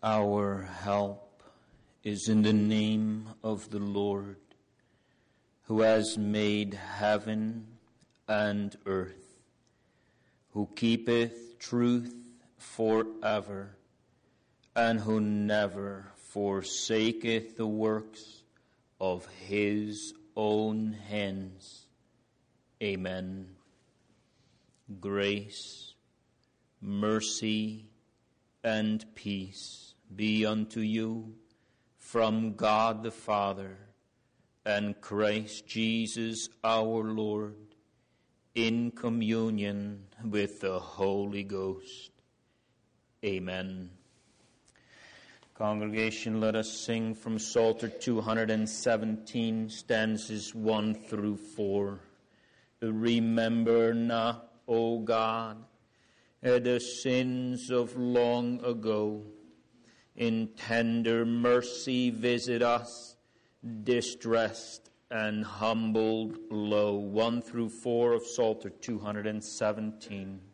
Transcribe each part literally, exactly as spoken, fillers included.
Our help is in the name of the Lord, who has made heaven and earth, who keepeth truth forever, and who never forsaketh the works of his own hands. Amen. Grace, mercy, and peace be unto you from God the Father and Christ Jesus our Lord, in communion with the Holy Ghost. Amen. Congregation, let us sing from Psalter two hundred seventeen, stanzas one through four. Remember not, O God, the sins of long ago. In tender mercy visit us, distressed and humbled low. One through four of Psalter two hundred seventeen.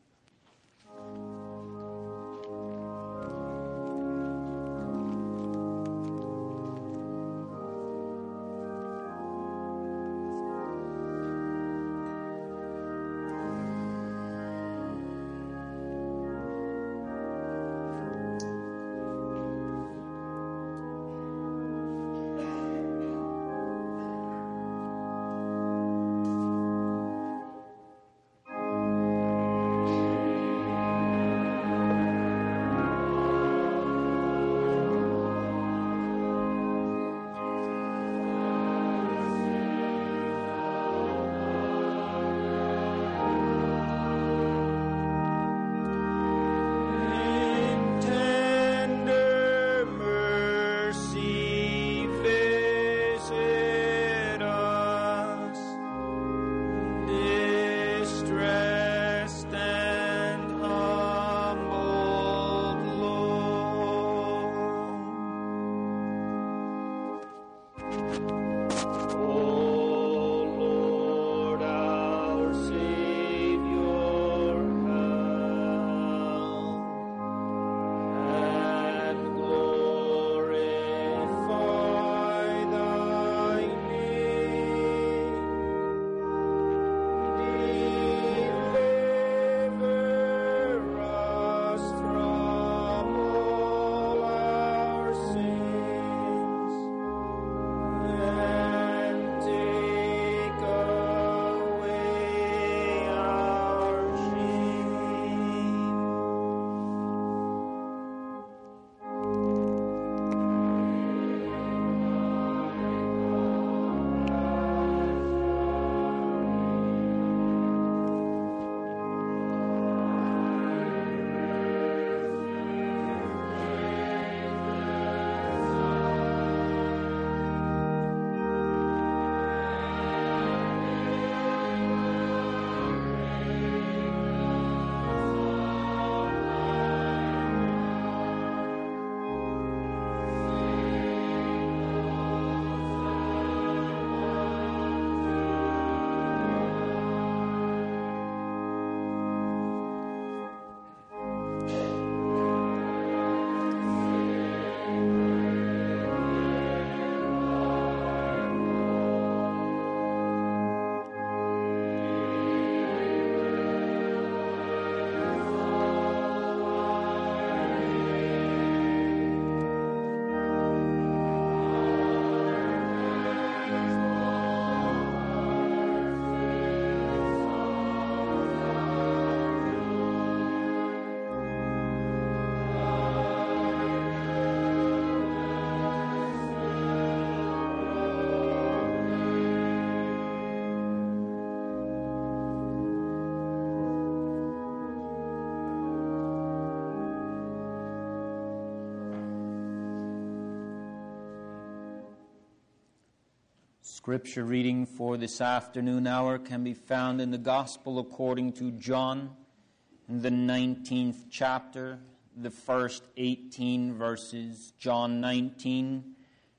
Scripture reading for this afternoon hour can be found in the Gospel according to John, in the nineteenth chapter, the first eighteen verses, John nineteen,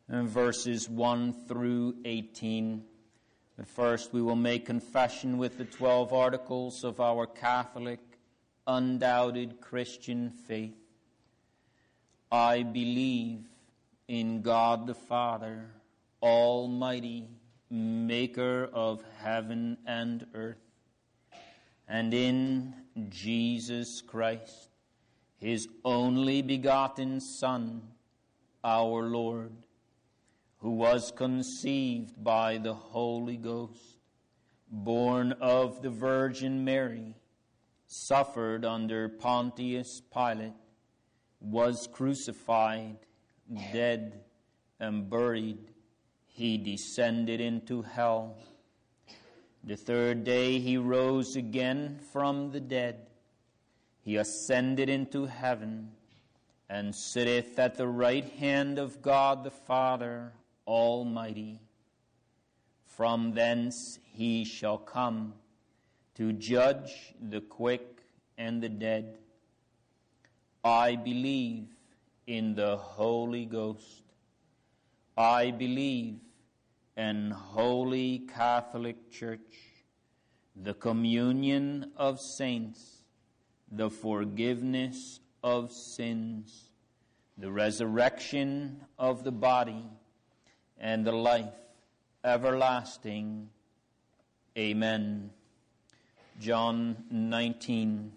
verses one through eighteen. But first we will make confession with the twelve articles of our Catholic, undoubted Christian faith. I believe in God the Father, Almighty, maker of heaven and earth, and in Jesus Christ, his only begotten Son, our Lord, who was conceived by the Holy Ghost, born of the Virgin Mary, suffered under Pontius Pilate, was crucified, dead, and buried. He descended into hell. The third day he rose again from the dead. He ascended into heaven, and sitteth at the right hand of God the Father Almighty. From thence he shall come to judge the quick and the dead. I believe in the Holy Ghost. I believe in Holy Catholic Church, the communion of saints, the forgiveness of sins, the resurrection of the body, and the life everlasting. Amen. John nineteen.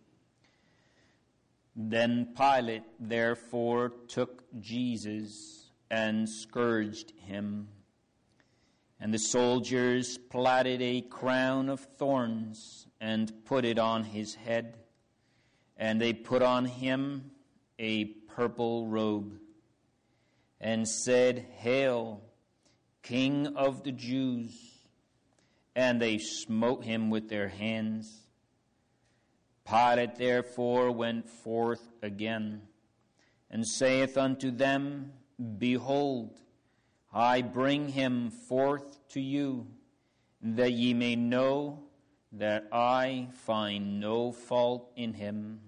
Then Pilate therefore took Jesus and scourged him. And the soldiers plaited a crown of thorns and put it on his head. And they put on him a purple robe and said, Hail, King of the Jews! And they smote him with their hands. Pilate therefore went forth again, and saith unto them, Behold, I bring him forth to you, that ye may know that I find no fault in him.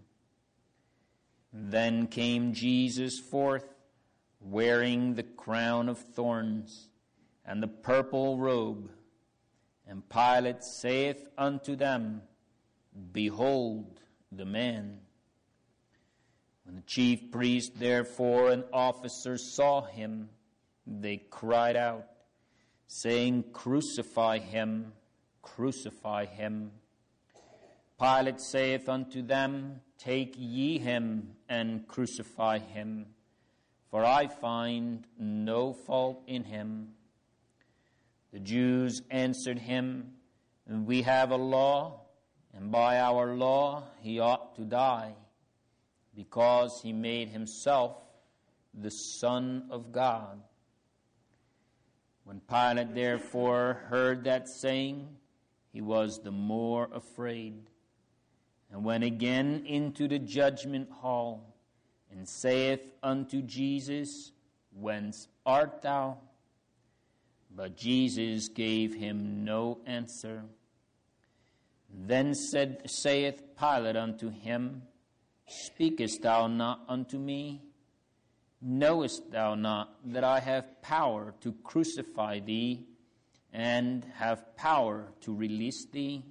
Then came Jesus forth, wearing the crown of thorns and the purple robe. And Pilate saith unto them, Behold the man. When the chief priest therefore and officers saw him, they cried out, saying, Crucify him, crucify him. Pilate saith unto them, Take ye him and crucify him, for I find no fault in him. The Jews answered him, We have a law, and by our law he ought to die, because he made himself the Son of God. When Pilate therefore heard that saying, he was the more afraid, and went again into the judgment hall, and saith unto Jesus, Whence art thou? But Jesus gave him no answer. Then said, saith Pilate unto him, Speakest thou not unto me? Knowest thou not that I have power to crucify thee, and have power to release thee?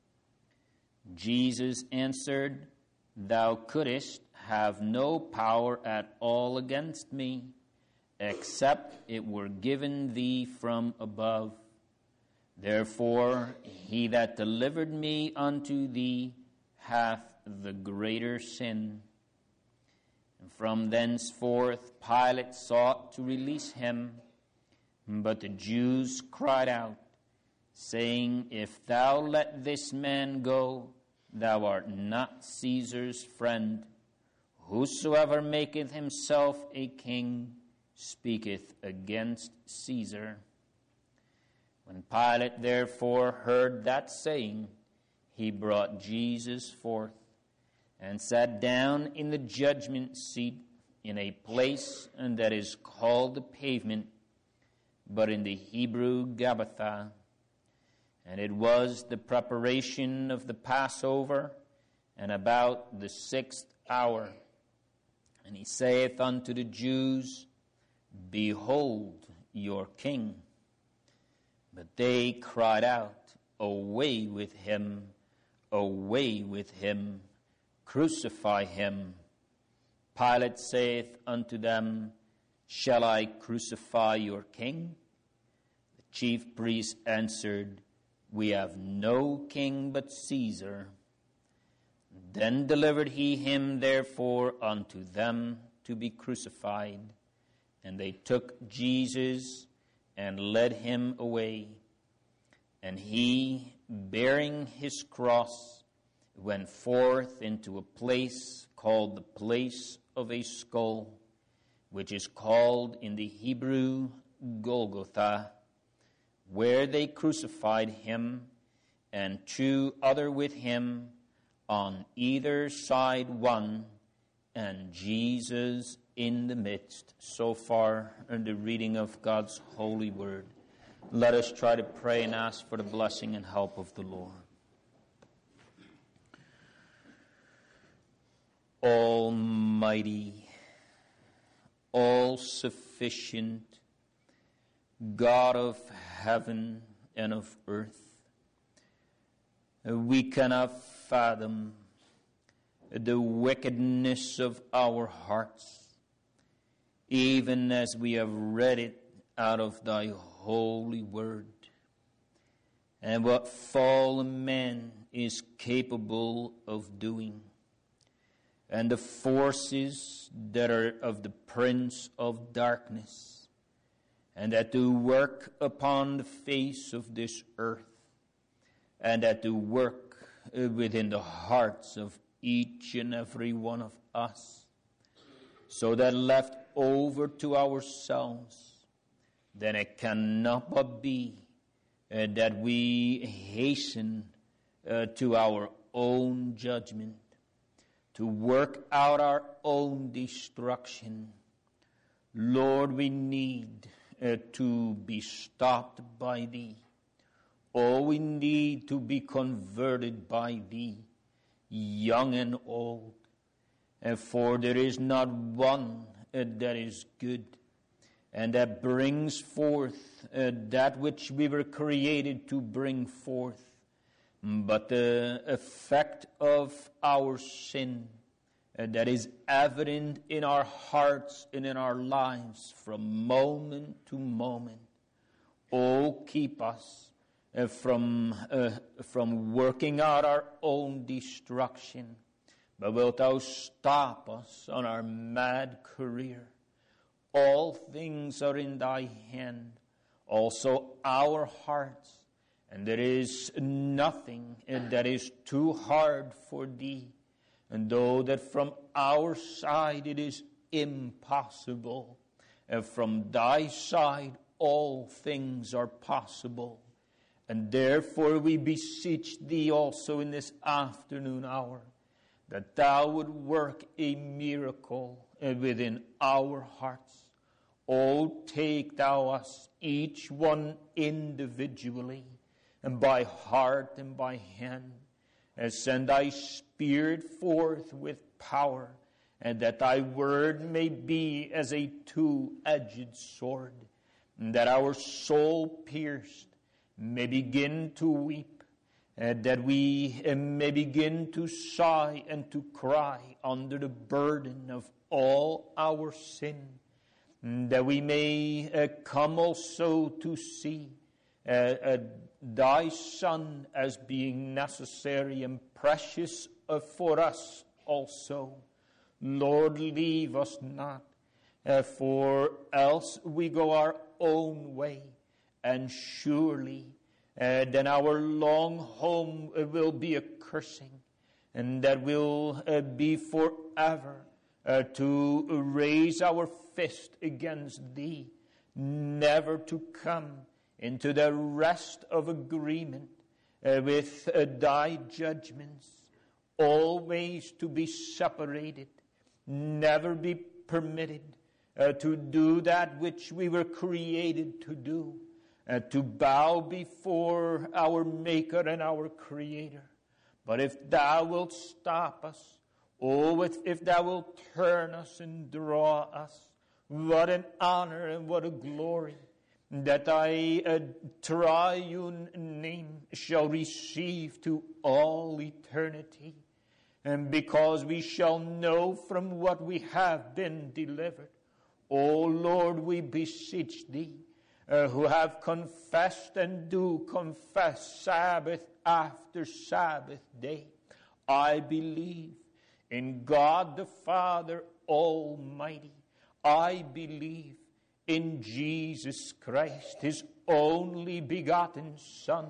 Jesus answered, Thou couldest have no power at all against me, except it were given thee from above. Therefore, he that delivered me unto thee hath the greater sin. And from thenceforth Pilate sought to release him, but the Jews cried out, saying, If thou let this man go, thou art not Caesar's friend. Whosoever maketh himself a king speaketh against Caesar. When Pilate therefore heard that saying, he brought Jesus forth, and sat down in the judgment seat in a place that is called the Pavement, but in the Hebrew Gabbatha. And it was the preparation of the Passover, and about the sixth hour. And he saith unto the Jews, Behold your king. But they cried out, Away with him, away with him, crucify him. Pilate saith unto them, Shall I crucify your king? The chief priests answered, We have no king but Caesar. Then delivered he him therefore unto them to be crucified. And they took Jesus and led him away. And he, bearing his cross, went forth into a place called the place of a skull, which is called in the Hebrew Golgotha, where they crucified him, and two other with him, on either side one, and Jesus in the midst. So far in the reading of God's holy word. Let us try to pray and ask for the blessing and help of the Lord. Almighty, all-sufficient, God of heaven and of earth, we cannot fathom the wickedness of our hearts, even as we have read it out of thy holy word, and what fallen man is capable of doing, and the forces that are of the prince of darkness, and that do work upon the face of this earth, and that do work within the hearts of each and every one of us, so that left over to ourselves, then it cannot but be uh, that we hasten uh, to our own judgment, to work out our own destruction. Lord, we need uh, to be stopped by thee. Oh, we need to be converted by thee, young and old. And for there is not one uh, that is good, and that brings forth uh, that which we were created to bring forth, but the effect of our sin uh, that is evident in our hearts and in our lives from moment to moment. Oh, keep us Uh, from uh, from working out our own destruction, but wilt thou stop us on our mad career? All things are in thy hand, also our hearts, and there is nothing that is too hard for thee. And though that from our side it is impossible, and from thy side all things are possible. And therefore we beseech thee also in this afternoon hour, that thou would work a miracle within our hearts. Oh, take thou us, each one individually, and by heart and by hand, and send thy Spirit forth with power, and that thy word may be as a two-edged sword, and that our soul pierced may begin to weep, uh, that we uh, may begin to sigh and to cry under the burden of all our sin, that we may uh, come also to see uh, uh, thy Son as being necessary and precious uh, for us also. Lord, leave us not, uh, for else we go our own way, and surely uh, then our long home uh, will be a cursing, and that will uh, be forever uh, to raise our fist against thee, never to come into the rest of agreement uh, with uh, thy judgments, always to be separated, never be permitted uh, to do that which we were created to do, uh, to bow before our Maker and our Creator. But if thou wilt stop us, oh, if, if thou wilt turn us and draw us, what an honor and what a glory that thy uh, triune name shall receive to all eternity. and because we shall know from what we have been delivered. O Lord, we beseech thee, uh, who have confessed and do confess Sabbath after Sabbath day. I believe in God the Father Almighty. I believe in Jesus Christ, his only begotten Son.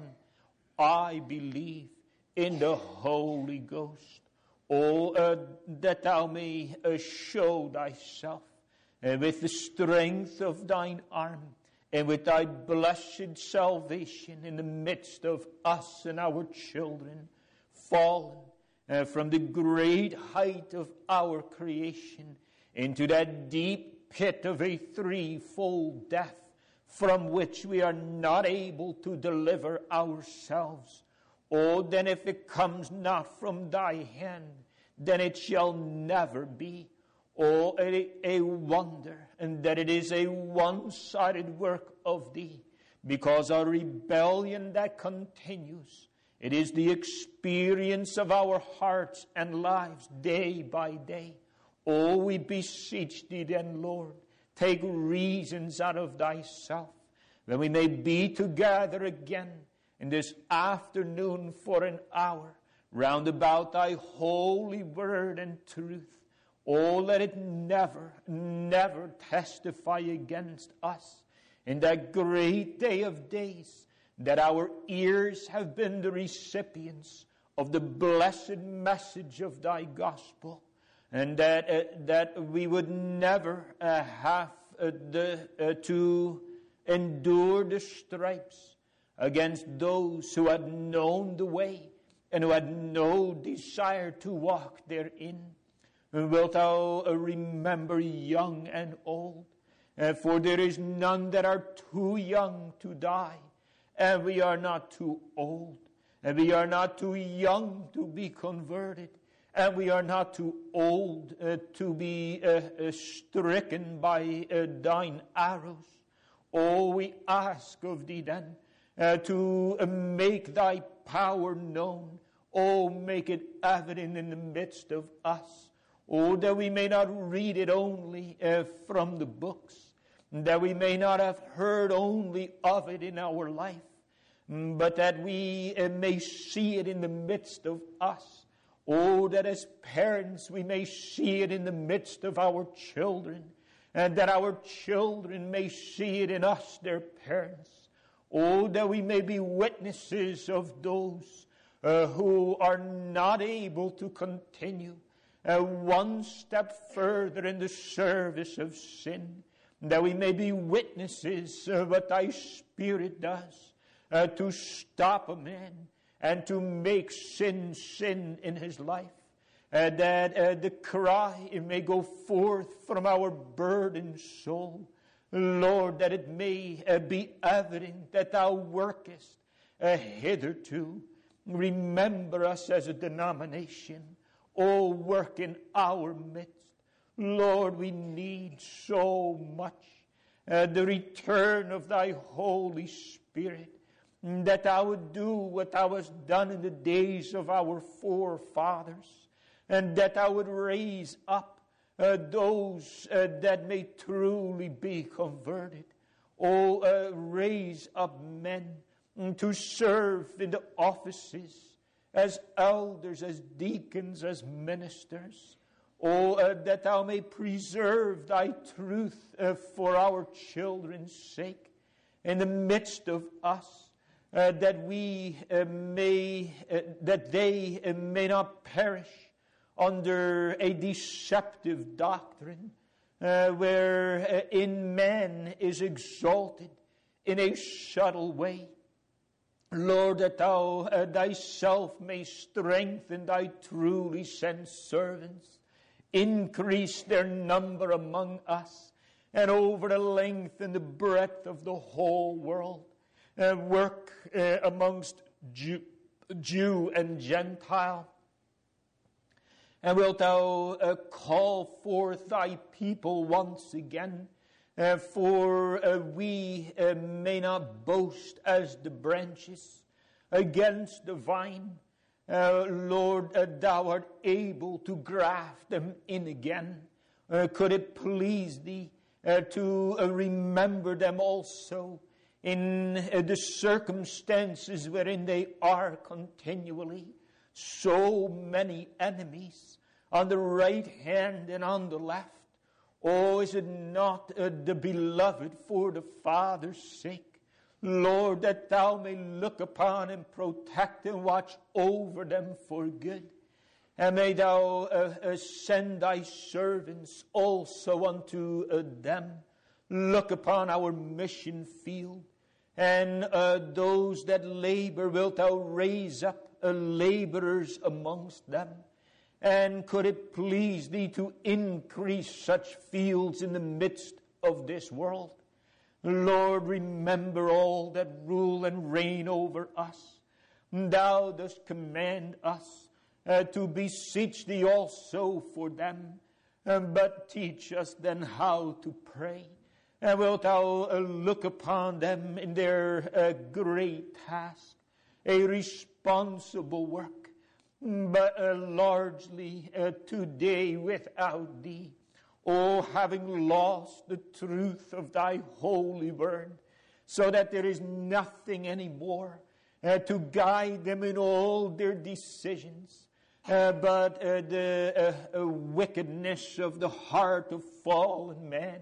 I believe in the Holy Ghost. Oh, uh, that thou may uh, show thyself uh, with the strength of thine arm and with thy blessed salvation in the midst of us and our children, fallen uh, from the great height of our creation into that deep pit of a threefold death from which we are not able to deliver ourselves. Oh, then if it comes not from thy hand, then it shall never be. Oh, a, a wonder, and that it is a one-sided work of thee, because our rebellion that continues, it is the experience of our hearts and lives day by day. Oh, we beseech thee then, Lord, take reasons out of thyself, that we may be together again in this afternoon for an hour, round about thy holy word and truth. Oh, let it never, never testify against us in that great day of days, that our ears have been the recipients of the blessed message of thy gospel, and that uh, that we would never uh, have uh, the, uh, to endure the stripes against those who had known the way and who had no desire to walk therein. And wilt thou uh, remember young and old? Uh, for there is none that are too young to die, and we are not too old, and we are not too young to be converted, and we are not too old uh, to be uh, uh, stricken by uh, thine arrows. Oh, we ask of thee then uh, to uh, make thy power known. Oh, make it evident in the midst of us. Oh, that we may not read it only uh, from the books, that we may not have heard only of it in our life, but that we uh, may see it in the midst of us. Oh, that as parents we may see it in the midst of our children, and that our children may see it in us, their parents. Oh, that we may be witnesses of those uh, who are not able to continue uh, one step further in the service of sin, that we may be witnesses of what thy Spirit does uh, to stop a man and to make sin sin in his life, uh, that uh, the cry may go forth from our burdened soul, Lord, that it may uh, be evident that thou workest uh, hitherto. Remember us as a denomination. Oh, work in our midst. Lord, we need so much uh, the return of thy Holy Spirit, that thou would do what thou hast done in the days of our forefathers, and that thou would raise up uh, those uh, that may truly be converted. Oh, uh, raise up men to serve in the offices as elders, as deacons, as ministers. Oh, uh, that thou may preserve thy truth uh, for our children's sake in the midst of us, uh, that we uh, may, uh, that they uh, may not perish under a deceptive doctrine, uh, where uh, in man is exalted in a subtle way. Lord, that thou uh, thyself may strengthen thy truly sent servants, increase their number among us, and over the length and the breadth of the whole world, uh, work uh, amongst Jew, Jew and Gentile. And wilt thou uh, call forth thy people once again, uh, for uh, we uh, may not boast as the branches against the vine, Uh, Lord, uh, thou art able to graft them in again. Uh, could it please thee uh, to uh, remember them also in uh, the circumstances wherein they are continually? So many enemies on the right hand and on the left. Oh, is it not uh, the beloved for the Father's sake? Lord, that thou may look upon and protect and watch over them for good. And may thou uh, uh, send thy servants also unto uh, them. Look upon our mission field. And uh, those that labor, wilt thou raise up uh, laborers amongst them. And could it please thee to increase such fields in the midst of this world? Lord, remember all that rule and reign over us. Thou dost command us uh, to beseech thee also for them. Uh, but teach us then how to pray. And wilt thou uh, look upon them in their uh, great task, a responsible work, but uh, largely uh, today without thee. Oh, having lost the truth of thy holy word, so that there is nothing anymore uh, to guide them in all their decisions, uh, but uh, the uh, uh, wickedness of the heart of fallen man.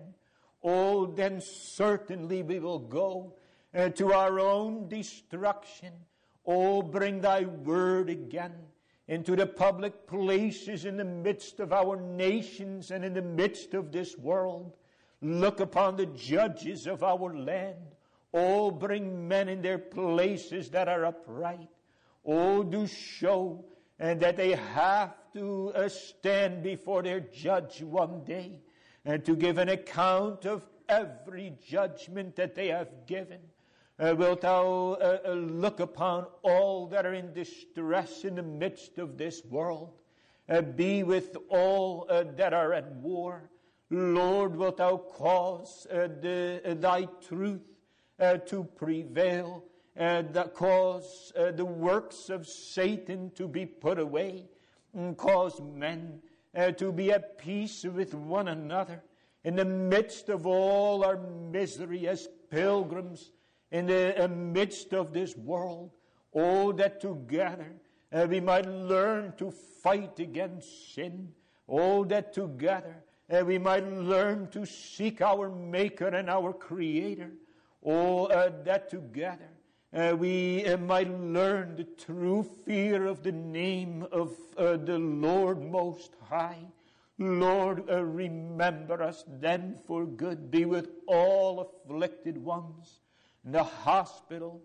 Oh, then certainly we will go uh, to our own destruction. Oh, bring thy word again into the public places in the midst of our nations and in the midst of this world. Look upon the judges of our land. Oh, bring men in their places that are upright. Oh, do show and that they have to uh, stand before their judge one day and to give an account of every judgment that they have given. Uh, wilt thou uh, uh, look upon all that are in distress in the midst of this world? Uh, be with all uh, that are at war. Lord, wilt thou cause uh, the, uh, thy truth uh, to prevail, uh, that cause uh, the works of Satan to be put away, and cause men uh, to be at peace with one another in the midst of all our misery as pilgrims in the midst of this world. Oh, that together uh, we might learn to fight against sin. Oh, that together uh, we might learn to seek our Maker and our Creator. Oh, uh, that together uh, we uh, might learn the true fear of the name of uh, the Lord Most High. Lord, uh, remember us then for good. Be with all afflicted ones in the hospital,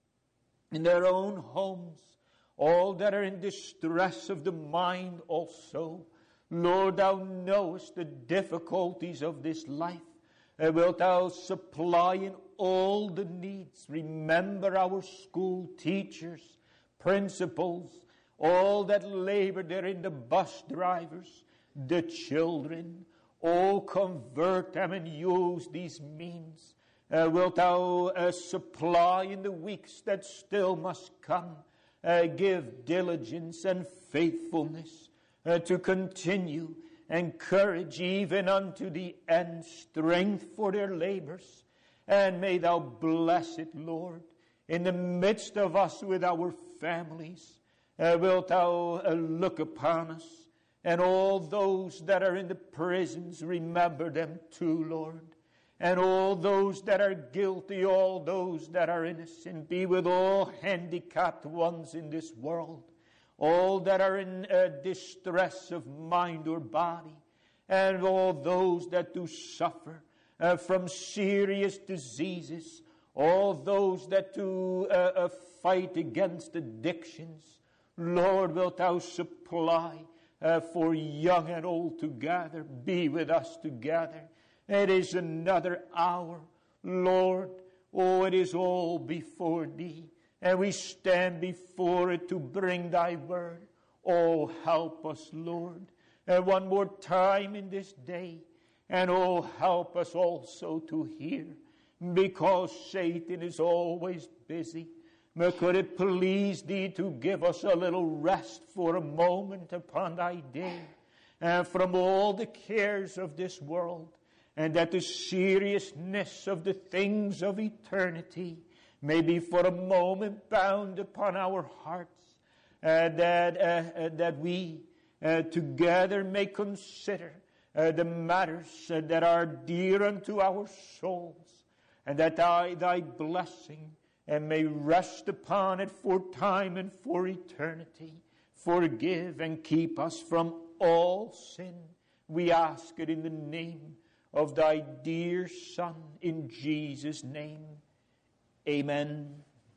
in their own homes, all that are in distress of the mind also. Lord, thou knowest the difficulties of this life. Uh, wilt thou supply in all the needs? Remember our school teachers, principals, all that labor there in the bus drivers, the children. Oh, convert them and use these means. Uh, wilt thou uh, supply in the weeks that still must come? Uh, give diligence and faithfulness uh, to continue, and courage even unto the end, strength for their labors. And may thou bless it, Lord, in the midst of us with our families. Uh, wilt thou uh, look upon us, and all those that are in the prisons, remember them too, Lord. And all those that are guilty, all those that are innocent, be with all handicapped ones in this world, all that are in uh, distress of mind or body, and all those that do suffer uh, from serious diseases, all those that do uh, uh, fight against addictions. Lord, wilt thou supply uh, for young and old together. Be with us together. It is another hour, Lord. Oh, it is all before thee, and we stand before it to bring thy word. Oh, help us, Lord, and one more time in this day. And oh, help us also to hear, because Satan is always busy But could it please thee to give us a little rest for a moment upon thy day, and from all the cares of this world, and that the seriousness of the things of eternity may be for a moment bound upon our hearts, uh, that, uh, uh, that we uh, together may consider uh, the matters uh, that are dear unto our souls, and that thy, thy blessing and may rest upon it for time and for eternity. Forgive and keep us from all sin. We ask it in the name of thy dear Son, in Jesus' name. Amen.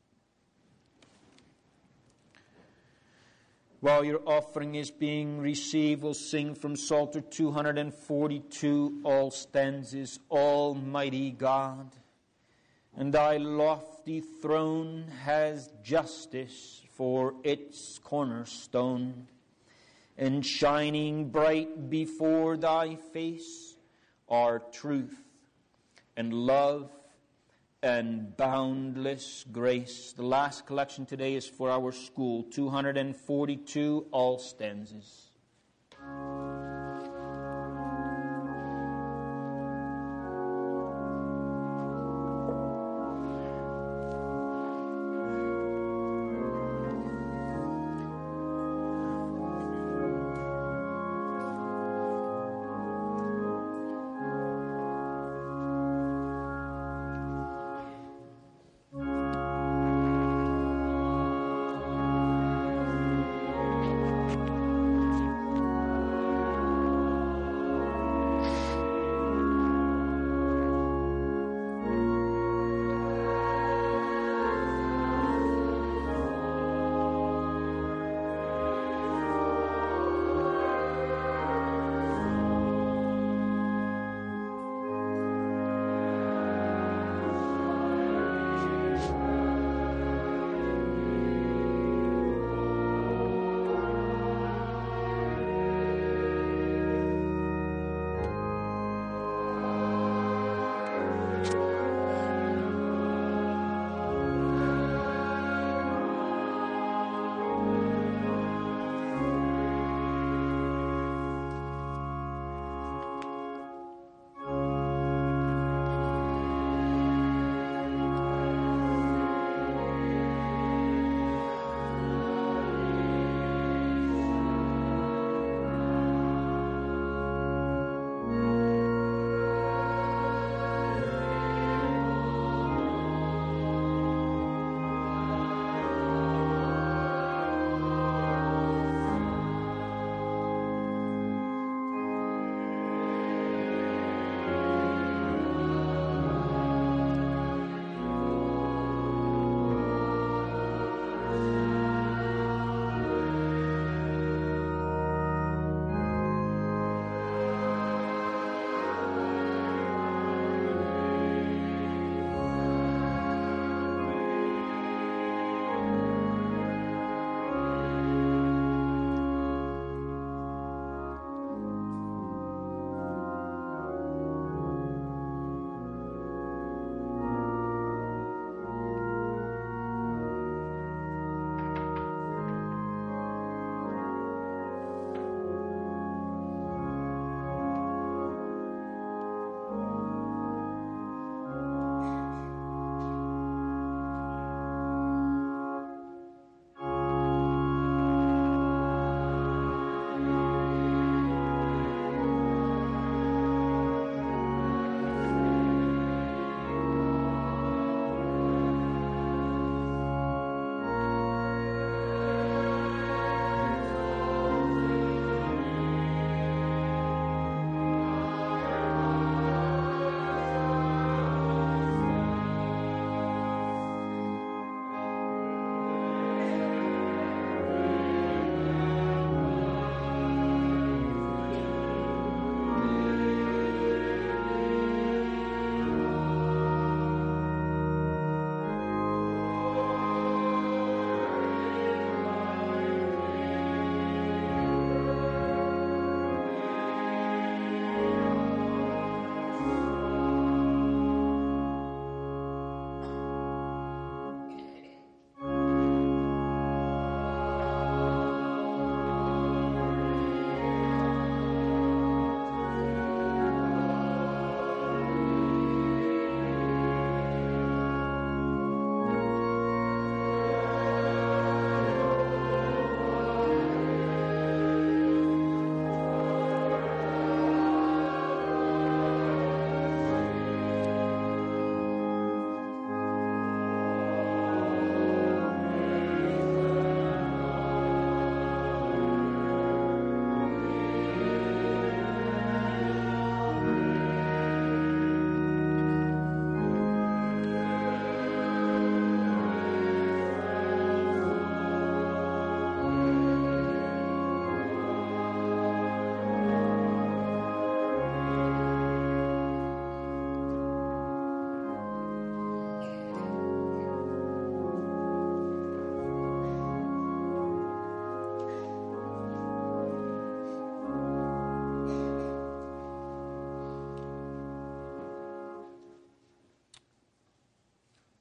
While your offering is being received, we'll sing from Psalter two forty-two, all stanzas, Almighty God. And thy lofty throne has justice for its cornerstone. And shining bright before thy face are truth and love and boundless grace. The last collection today is for our school, two forty-two, all stanzas.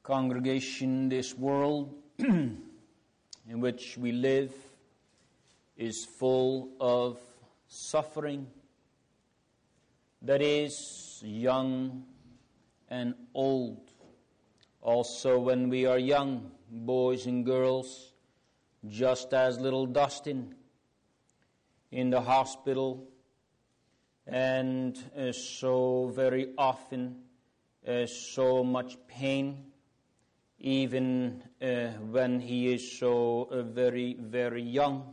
Congregation, this world in which we live is full of suffering. That is, young and old. Also, when we are young, boys and girls, just as little Dustin in the hospital, and uh, so very often uh, so much pain, even uh, when he is so uh, very, very young.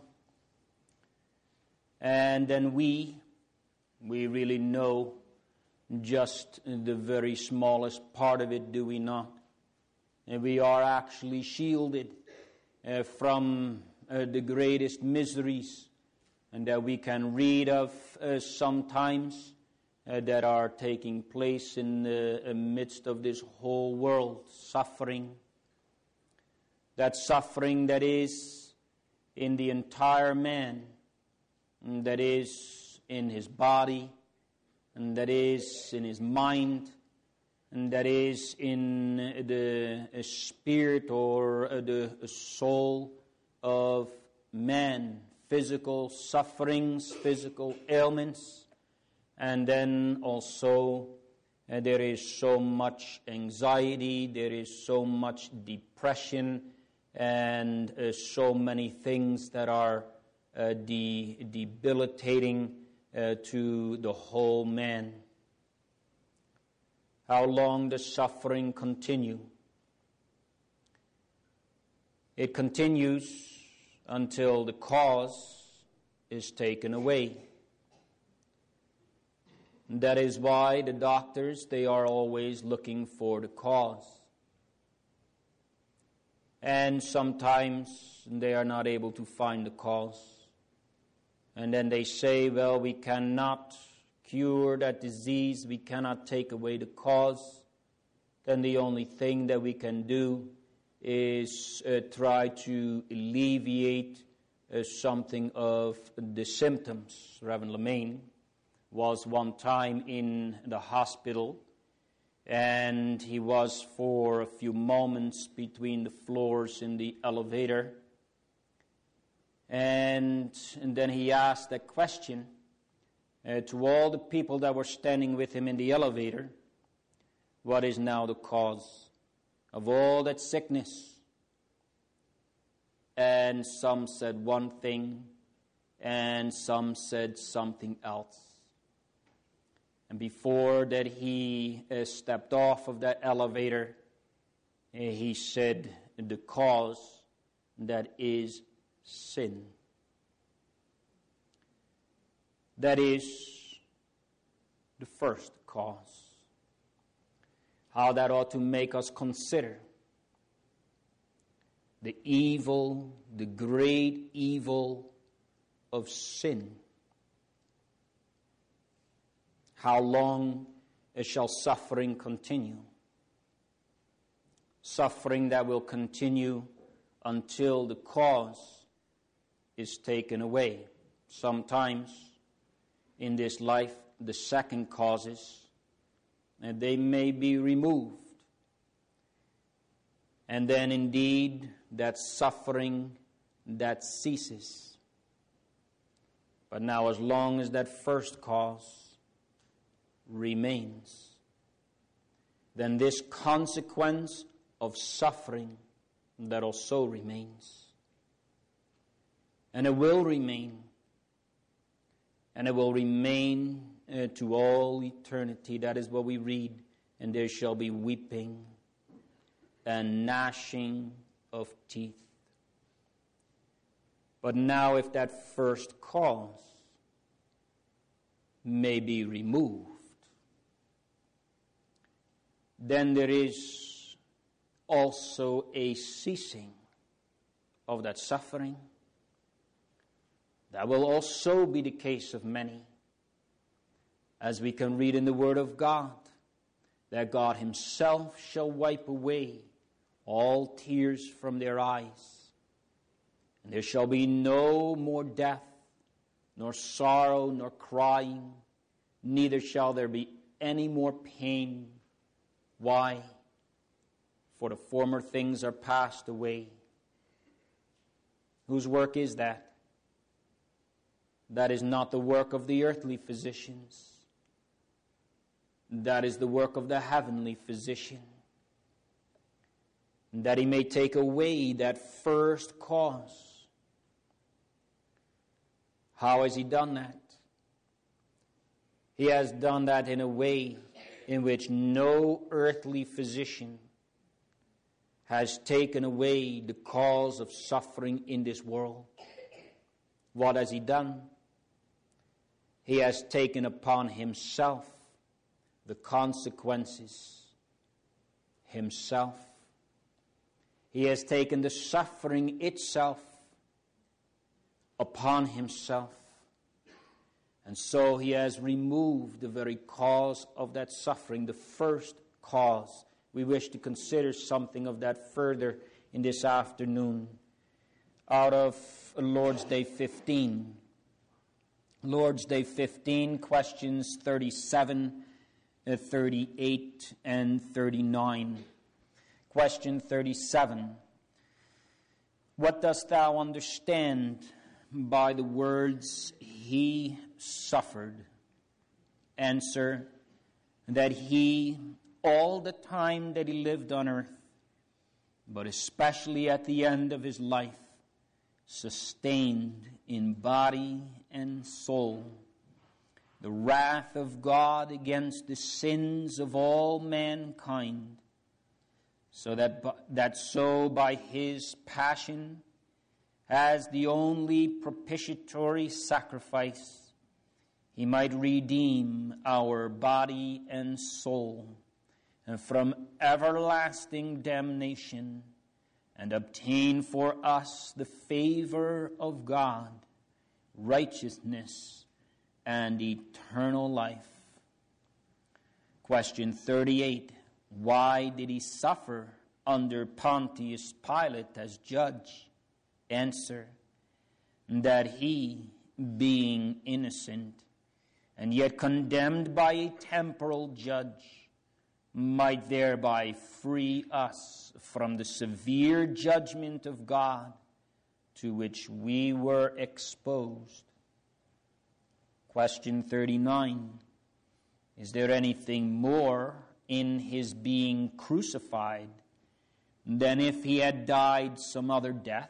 And then we, we really know just the very smallest part of it, do we not? And we are actually shielded uh, from uh, the greatest miseries, and that we can read of uh, sometimes uh, that are taking place in the uh, midst of this whole world, suffering. That suffering that is in the entire man, and that is in his body, and that is in his mind, and that is in the uh, spirit or uh, the soul of man. Physical sufferings, physical ailments, and then also uh, there is so much anxiety, there is so much depression, and uh, so many things that are uh, de- debilitating uh, to the whole man. How long does suffering continue? It continues until the cause is taken away. That is why the doctors, they are always looking for the cause. And sometimes they are not able to find the cause. And then they say, well, we cannot cure that disease, we cannot take away the cause. Then the only thing that we can do is uh, try to alleviate uh, something of the symptoms. Reverend Lemaine was one time in the hospital, and he was for a few moments between the floors in the elevator. And, and then he asked that question uh, to all the people that were standing with him in the elevator, what is now the cause of all that sickness? And some said one thing, and some said something else. And before that he uh, stepped off of that elevator, uh, he said the cause, that is sin. That is the first cause. How that ought to make us consider the evil, the great evil of sin. How long shall suffering continue? Suffering that will continue until the cause is taken away. Sometimes in this life, the second causes, and they may be removed. And then indeed, that suffering that ceases. But now, as long as that first cause remains, then this consequence of suffering that also remains. And it will remain. And it will remain uh, to all eternity. That is what we read. And there shall be weeping and gnashing of teeth. But now if that first cause may be removed, then there is also a ceasing of that suffering. That will also be the case of many, as we can read in the Word of God, that God Himself shall wipe away all tears from their eyes, and there shall be no more death, nor sorrow, nor crying, neither shall there be any more pain. Why? for the former things are passed away. Whose work is that? That is not the work of the earthly physicians. That is the work of the heavenly physician. That he may take away that first cause. How has he done that? He has done that in a way in which no earthly physician has taken away the cause of suffering in this world. What has he done? He has taken upon himself the consequences himself. He has taken the suffering itself upon himself. And so he has removed the very cause of that suffering, the first cause. We wish to consider something of that further in this afternoon out of Lord's Day fifteen. Lord's Day fifteen, questions thirty-seven, thirty-eight, and thirty-nine. Question thirty-seven. What dost thou understand by the words, he suffered? Answer, that he, all the time that he lived on earth, but especially at the end of his life, sustained in body and soul the wrath of God against the sins of all mankind, so that, that so by his passion, as the only propitiatory sacrifice, he might redeem our body and soul and from everlasting damnation, and obtain for us the favor of God, righteousness, and eternal life. Question thirty-eight. Why did he suffer under Pontius Pilate as judge? Answer, that he, being innocent, and yet condemned by a temporal judge, might thereby free us from the severe judgment of God to which we were exposed. Question thirty-nine. Is there anything more in his being crucified than if he had died some other death?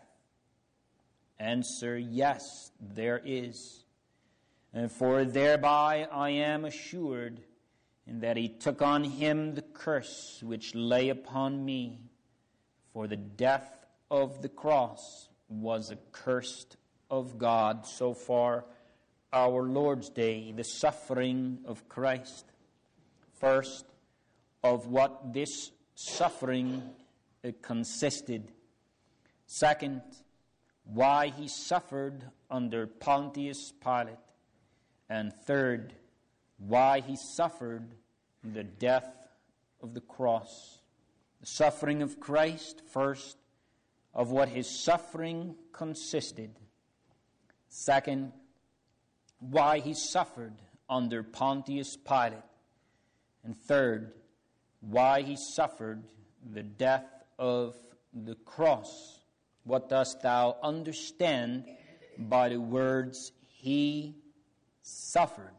Answer, yes, there is. And for thereby I am assured, in that he took on him the curse which lay upon me. For the death of the cross was accursed of God. So far, our Lord's Day, the suffering of Christ. First, of what this suffering consisted. Second, why he suffered under Pontius Pilate. And third, why he suffered the death of the cross. The suffering of Christ, first, of what his suffering consisted. Second, why he suffered under Pontius Pilate. And third, why he suffered the death of the cross. What dost thou understand by the words, he suffered?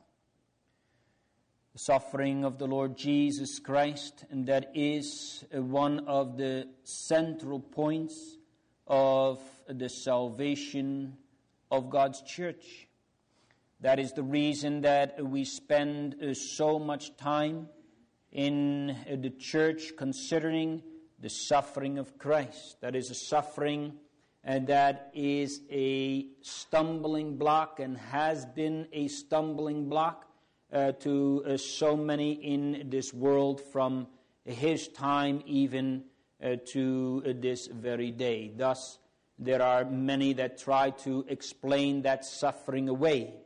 The suffering of the Lord Jesus Christ, and that is one of the central points of the salvation of God's church. That is the reason that we spend so much time in the church considering the suffering of Christ. That is a suffering and that is a stumbling block and has been a stumbling block uh, to uh, so many in this world from his time even uh, to uh, this very day. Thus, there are many that try to explain that suffering away.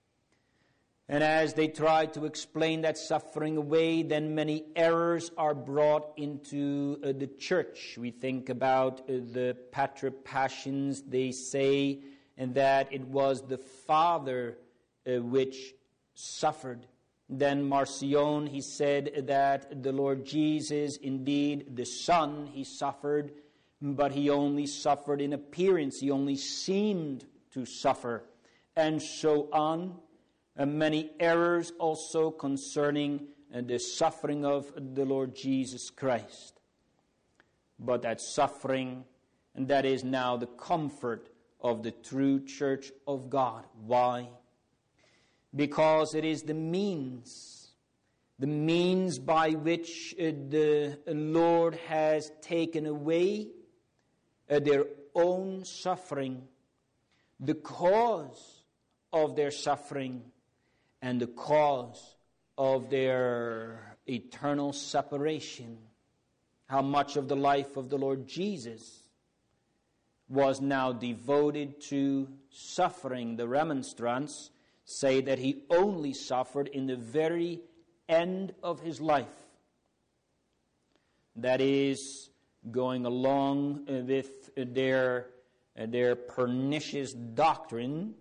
And as they try to explain that suffering away, then many errors are brought into uh, the church. We think about uh, the Patripassions, they say, and that it was the Father uh, which suffered. Then Marcion, he said that the Lord Jesus, indeed the Son, he suffered, but he only suffered in appearance. He only seemed to suffer, and so on. And many errors also concerning uh, the suffering of the Lord Jesus Christ. But that suffering, and that is now the comfort of the true church of God. Why? Because it is the means, the means by which uh, the Lord has taken away uh, their own suffering, the cause of their suffering, and the cause of their eternal separation. How much of the life of the Lord Jesus was now devoted to suffering. The Remonstrants say that he only suffered in the very end of his life. That is, going along with their, their pernicious doctrine,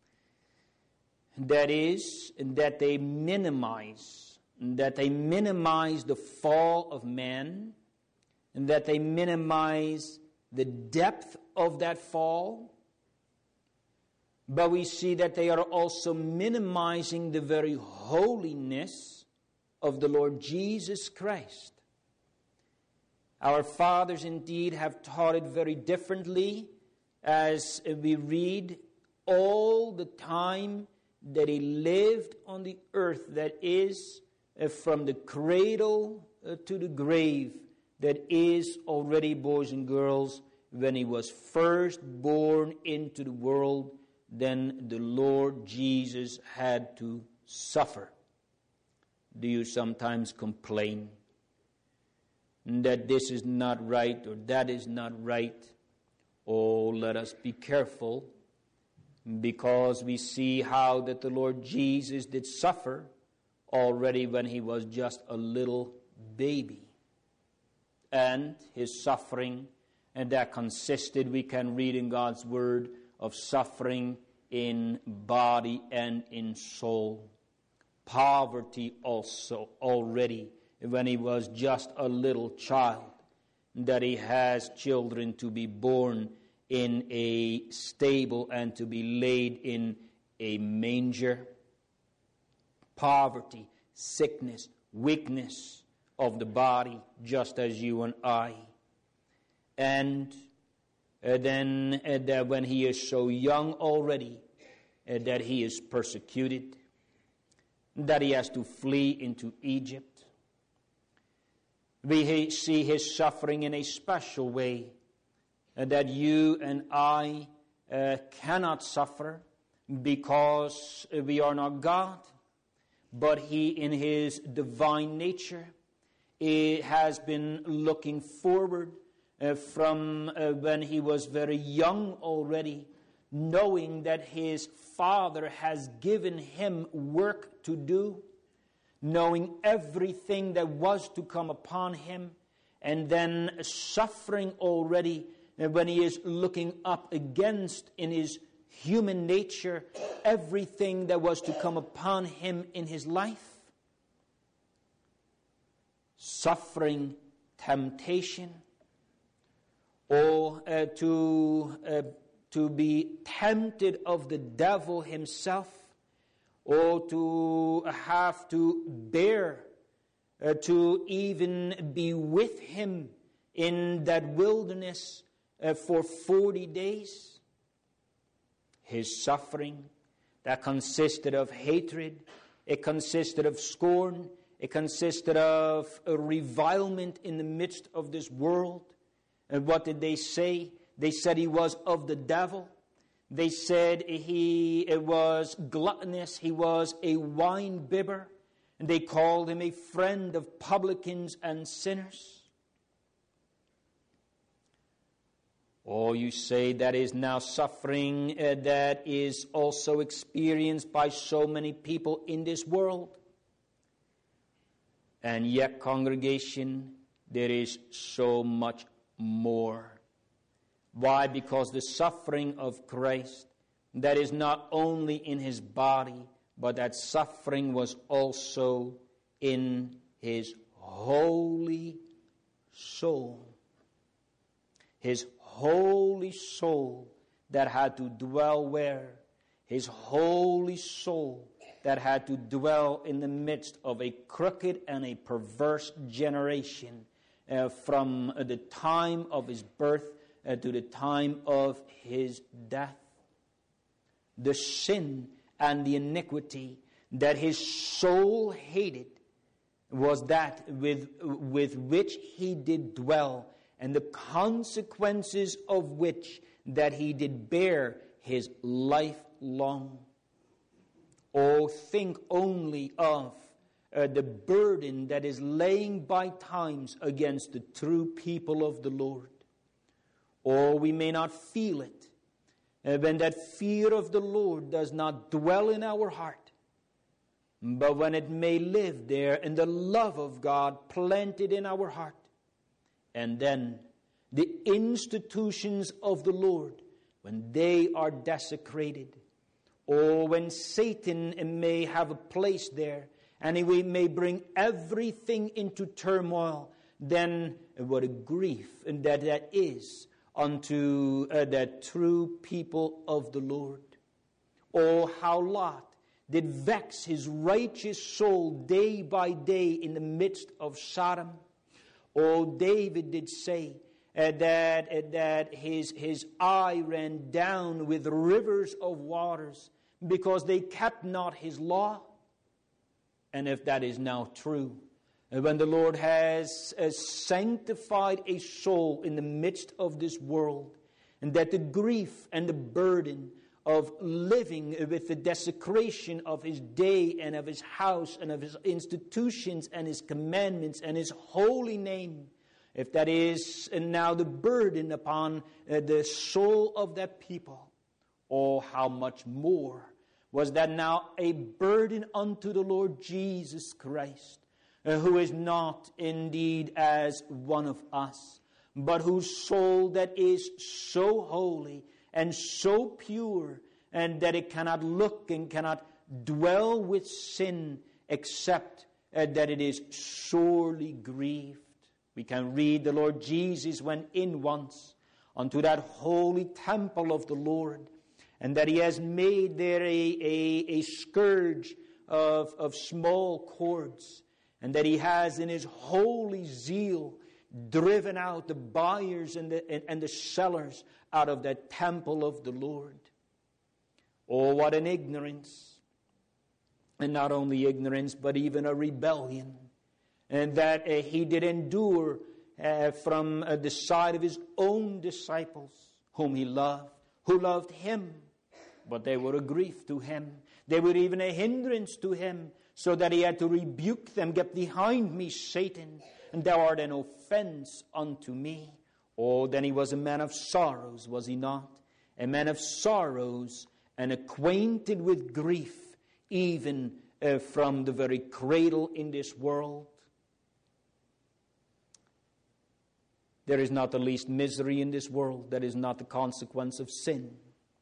that is, that they minimize, that they minimize the fall of man, and that they minimize the depth of that fall. But we see that they are also minimizing the very holiness of the Lord Jesus Christ. Our fathers indeed have taught it very differently, as we read all the time that he lived on the earth, that is, uh, from the cradle uh, to the grave, that is already, boys and girls, when he was first born into the world, then the Lord Jesus had to suffer. Do you sometimes complain that this is not right or that is not right? Oh, let us be careful, because we see how that the Lord Jesus did suffer already when he was just a little baby. And his suffering, and that consisted, we can read in God's word, of suffering in body and in soul. Poverty also already when he was just a little child, that he has children to be born in a stable and to be laid in a manger. Poverty, sickness, weakness of the body, just as you and I. And uh, then uh, that when he is so young already, uh, that he is persecuted, that he has to flee into Egypt. We see his suffering in a special way, uh, that you and I uh, cannot suffer because we are not God, but he in his divine nature he has been looking forward uh, from uh, when he was very young already, knowing that his Father has given him work to do, knowing everything that was to come upon him, and then suffering already uh, when he is looking up against in his human nature everything that was to come upon him in his life. Suffering, temptation, or uh, to uh, to be tempted of the devil himself, or to have to bear, uh, to even be with him in that wilderness uh, for forty days. His suffering, that consisted of hatred, it consisted of scorn, it consisted of a revilement in the midst of this world. And what did they say? They said he was of the devil. They said he was gluttonous. He was a wine bibber. And they called him a friend of publicans and sinners. Oh, you say that is now suffering uh, that is also experienced by so many people in this world. And yet, congregation, there is so much more. Why? Because the suffering of Christ, that is not only in his body, but that suffering was also in his holy soul. His holy soul that had to dwell where? His holy soul that had to dwell in the midst of a crooked and a perverse generation uh, from uh, the time of his birth uh, to the time of his death. The sin and the iniquity that his soul hated was that with, with which he did dwell, and the consequences of which that he did bear his life long. Oh, think only of uh, the burden that is laying by times against the true people of the Lord. Or we may not feel it, uh, when that fear of the Lord does not dwell in our heart. But when it may live there in the love of God planted in our heart, and then the institutions of the Lord, when they are desecrated, or when Satan may have a place there, and he may bring everything into turmoil, then what a grief that that is unto uh, the true people of the Lord. Oh, how Lot did vex his righteous soul day by day in the midst of Sodom. Oh, David did say uh, that uh, that his his eye ran down with rivers of waters because they kept not his law. And if that is now true, uh, when the Lord has uh, sanctified a soul in the midst of this world, and that the grief and the burden of living with the desecration of his day and of his house and of his institutions and his commandments and his holy name, if that is now the burden upon uh, the soul of that people, oh, how much more was that now a burden unto the Lord Jesus Christ, uh, who is not indeed as one of us, but whose soul that is so holy and so pure, and that it cannot look and cannot dwell with sin except uh, that it is sorely grieved. We can read the Lord Jesus went in once unto that holy temple of the Lord, and that he has made there a, a, a scourge of, of small cords, and that he has in his holy zeal driven out the buyers and the, and, and the sellers out of that temple of the Lord. Oh, what an ignorance. And not only ignorance, but even a rebellion. And that uh, he did endure uh, from uh, the side of his own disciples, whom he loved, who loved him. But they were a grief to him. They were even a hindrance to him, so that he had to rebuke them. Get behind me, Satan, and thou art an offense unto me. Oh, then he was a man of sorrows, was he not? A man of sorrows and acquainted with grief, even uh, from the very cradle in this world. There is not the least misery in this world that is not the consequence of sin.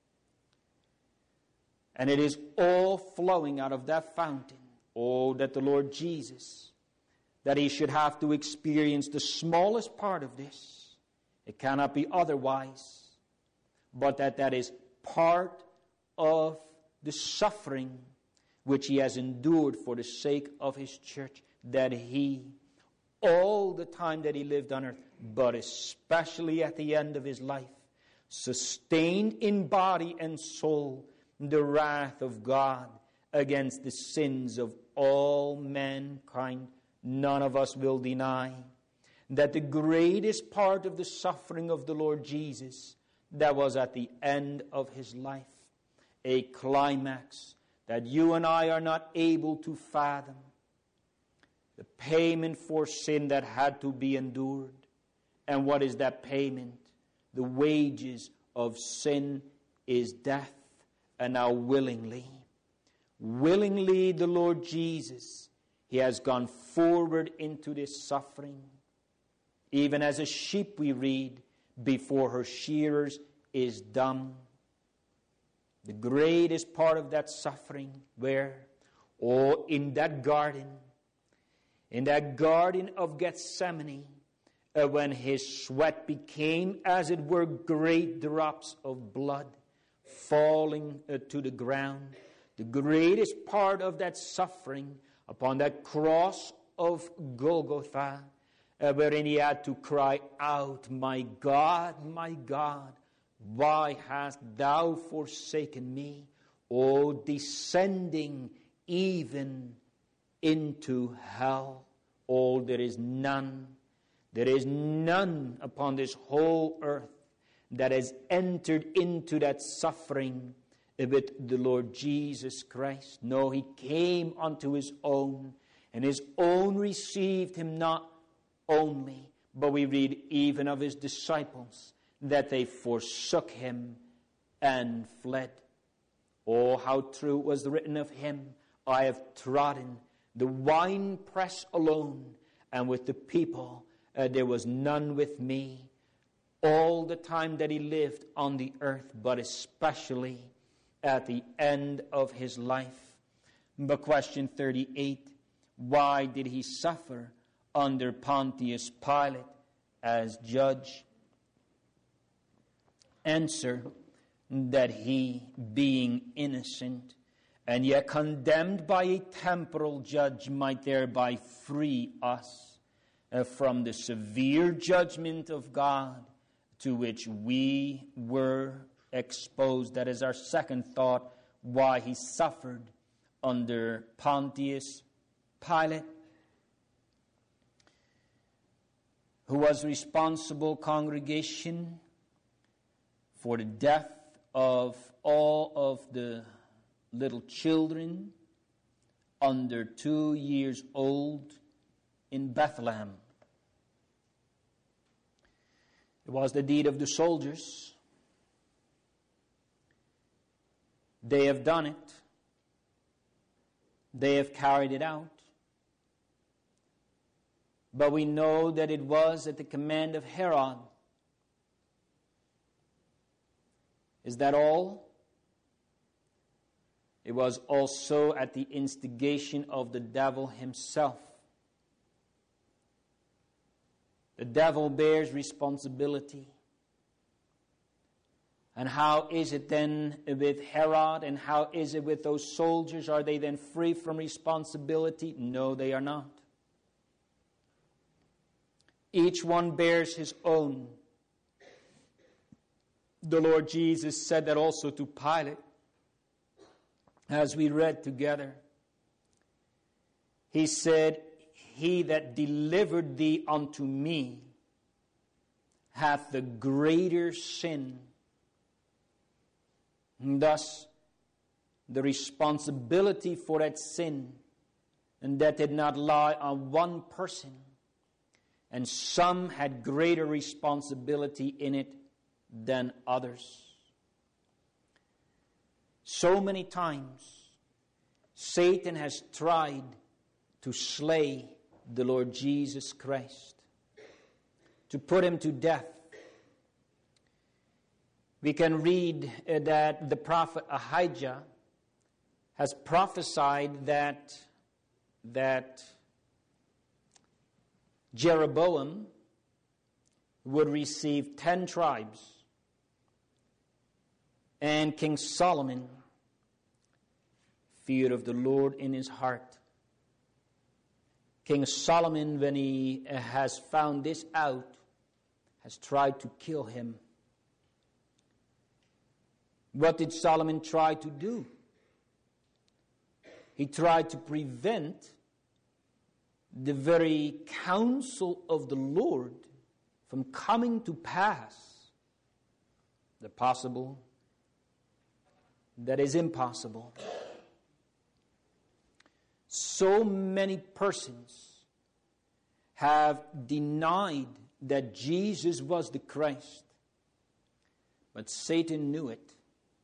And it is all flowing out of that fountain. Oh, that the Lord Jesus, that he should have to experience the smallest part of this. It cannot be otherwise, but that that is part of the suffering which he has endured for the sake of his church, that he, all the time that he lived on earth, but especially at the end of his life, sustained in body and soul the wrath of God against the sins of all mankind. None of us will deny that the greatest part of the suffering of the Lord Jesus, that was at the end of his life, a climax that you and I are not able to fathom. The payment for sin that had to be endured. And what is that payment? The wages of sin is death. And now willingly, willingly the Lord Jesus, he has gone forward into this suffering. Even as a sheep, we read, before her shearers is dumb. The greatest part of that suffering, where? Oh, in that garden, in that garden of Gethsemane, uh, when his sweat became, as it were, great drops of blood falling uh, to the ground. The greatest part of that suffering upon that cross of Golgotha, uh, wherein he had to cry out, "My God, my God, why hast thou forsaken me?" Oh, descending even into hell. Oh, there is none, there is none upon this whole earth that has entered into that suffering with the Lord Jesus Christ. No, he came unto his own, and his own received him not only, but we read even of his disciples, that they forsook him and fled. Oh, how true was written of him, "I have trodden the winepress alone, and with the people uh, there was none with me," all the time that he lived on the earth, but especially at the end of his life. But question thirty-eight, why did he suffer under Pontius Pilate as judge? Answer, that he, being innocent and yet condemned by a temporal judge, might thereby free us uh, from the severe judgment of God to which we were exposed. That is our second thought, why he suffered under Pontius Pilate, who was responsible, congregation, for the death of all of the little children under two years old in Bethlehem. It was the deed of the soldiers. They have done it. They have carried it out. But we know that it was at the command of Herod. Is that all? It was also at the instigation of the devil himself. The devil bears responsibility. And how is it then with Herod, and how is it with those soldiers? Are they then free from responsibility? No, they are not. Each one bears his own. The Lord Jesus said that also to Pilate, as we read together. He said, "He that delivered thee unto me hath the greater sin." And thus, the responsibility for that sin, and that did not lie on one person, and some had greater responsibility in it than others. So many times, Satan has tried to slay the Lord Jesus Christ, to put him to death. We can read uh, that the prophet Ahijah has prophesied that, that Jeroboam would receive ten tribes, and King Solomon feared of the Lord in his heart. King Solomon, when he has found this out, has tried to kill him. What did Solomon try to do? He tried to prevent the very counsel of the Lord from coming to pass. The possible that is impossible. So many persons have denied that Jesus was the Christ, but Satan knew it.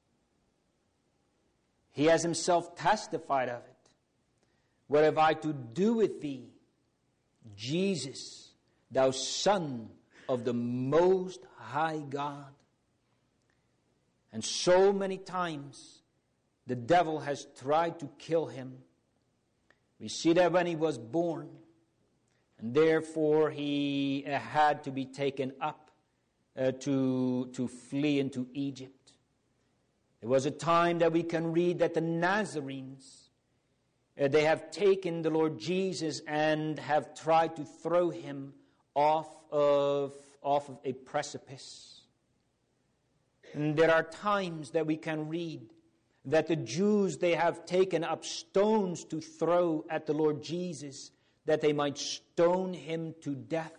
He has himself testified of it. What have I to do with thee, Jesus, thou Son of the Most High God? And so many times the devil has tried to kill him. We see that when he was born, and therefore he uh, had to be taken up uh, to, to flee into Egypt. There was a time that we can read that the Nazarenes, uh, they have taken the Lord Jesus and have tried to throw him off of, off of a precipice. And there are times that we can read that the Jews, they have taken up stones to throw at the Lord Jesus, that they might stone him to death.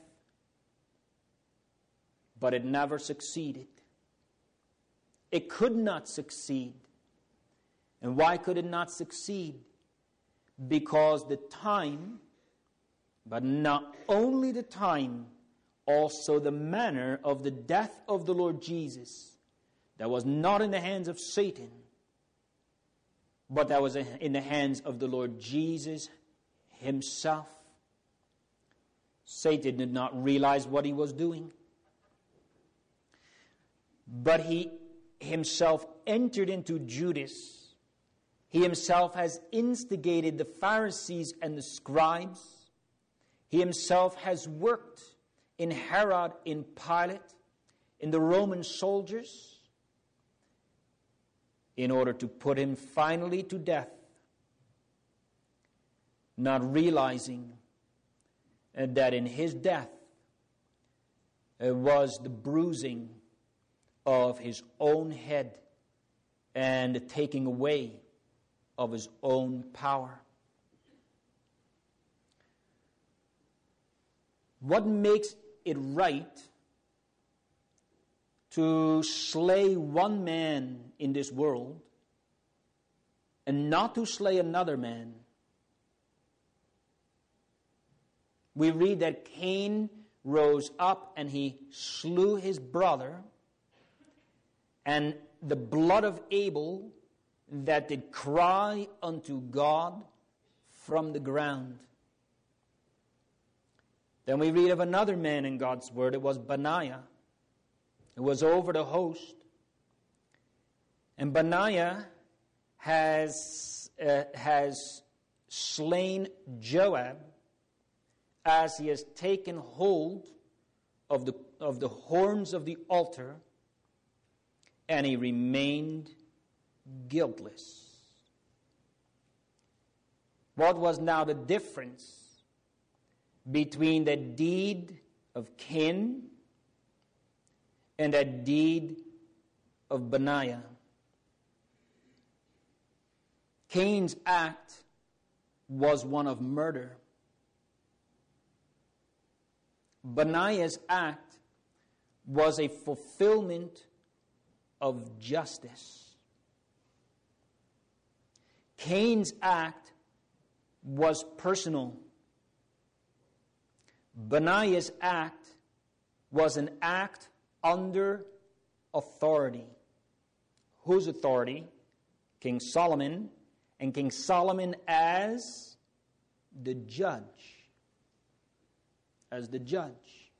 But it never succeeded. It could not succeed. And why could it not succeed? Because the time, but not only the time, also the manner of the death of the Lord Jesus, that was not in the hands of Satan, but that was in the hands of the Lord Jesus himself. Satan did not realize what he was doing, but he himself entered into Judas. He himself has instigated the Pharisees and the scribes. He himself has worked in Herod, in Pilate, in the Roman soldiers, in order to put him finally to death, not realizing uh, that in his death uh, was the bruising of his own head and the taking away of his own power. What makes it right to slay one man in this world and not to slay another man? We read that Cain rose up and he slew his brother, and the blood of Abel that did cry unto God from the ground. Then we read of another man in God's word. It was Benaiah. It was over the host. And Benaiah has, uh, has slain Joab as he has taken hold of the, of the horns of the altar, and he remained guiltless. What was now the difference between the deed of Cain and that deed of Benaiah? Cain's act was one of murder. Benaiah's act was a fulfillment of justice. Cain's act was personal. Benaiah's act was an act under authority. Whose authority? King Solomon, and King Solomon as the judge. As the judge.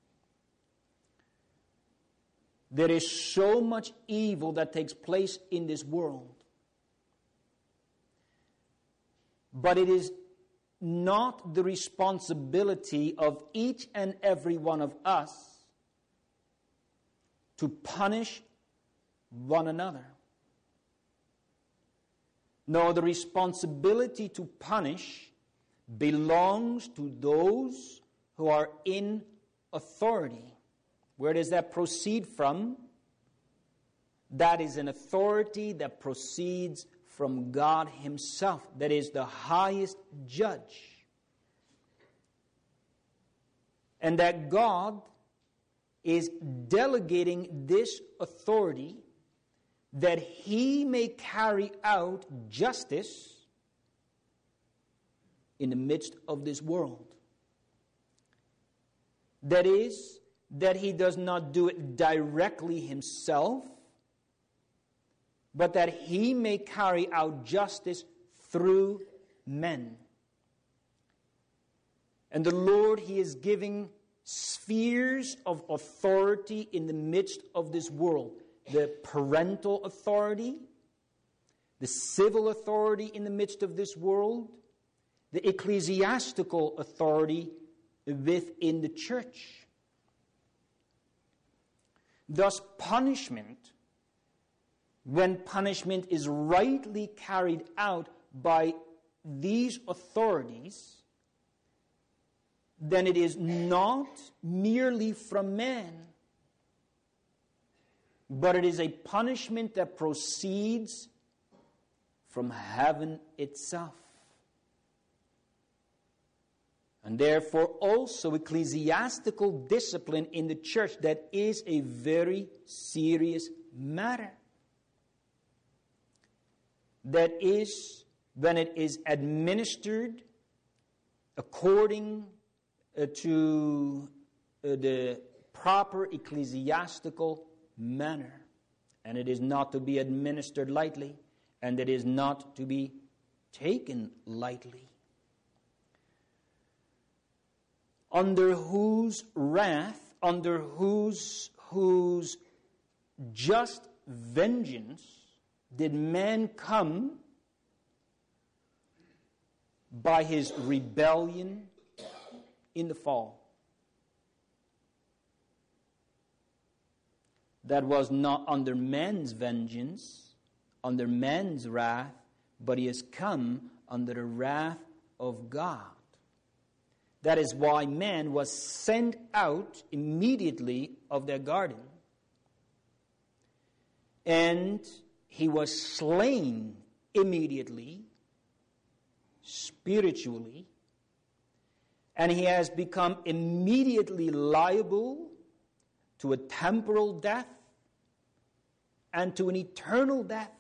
There is so much evil that takes place in this world. But it is not the responsibility of each and every one of us to punish one another. No, the responsibility to punish belongs to those who are in authority. Where does that proceed from? That is an authority that proceeds from God himself. That is the highest judge. And that God is delegating this authority that he may carry out justice in the midst of this world. That is, that he does not do it directly himself, but that he may carry out justice through men. And the Lord, he is giving spheres of authority in the midst of this world. the parental authority, the civil authority in the midst of this world, the ecclesiastical authority within the church. Thus, punishment, when punishment is rightly carried out by these authorities, then it is not merely from man, but it is a punishment that proceeds from heaven itself. And therefore also ecclesiastical discipline in the church, that is a very serious matter. That is, when it is administered according uh, to uh, the proper ecclesiastical manner. And it is not to be administered lightly, and it is not to be taken lightly. Under whose wrath, under whose, whose just vengeance did man come? By his rebellion in the fall. That was not under man's vengeance, under man's wrath, but he has come under the wrath of God. That is why man was sent out immediately of their garden. And he was slain immediately, spiritually, and he has become immediately liable to a temporal death and to an eternal death.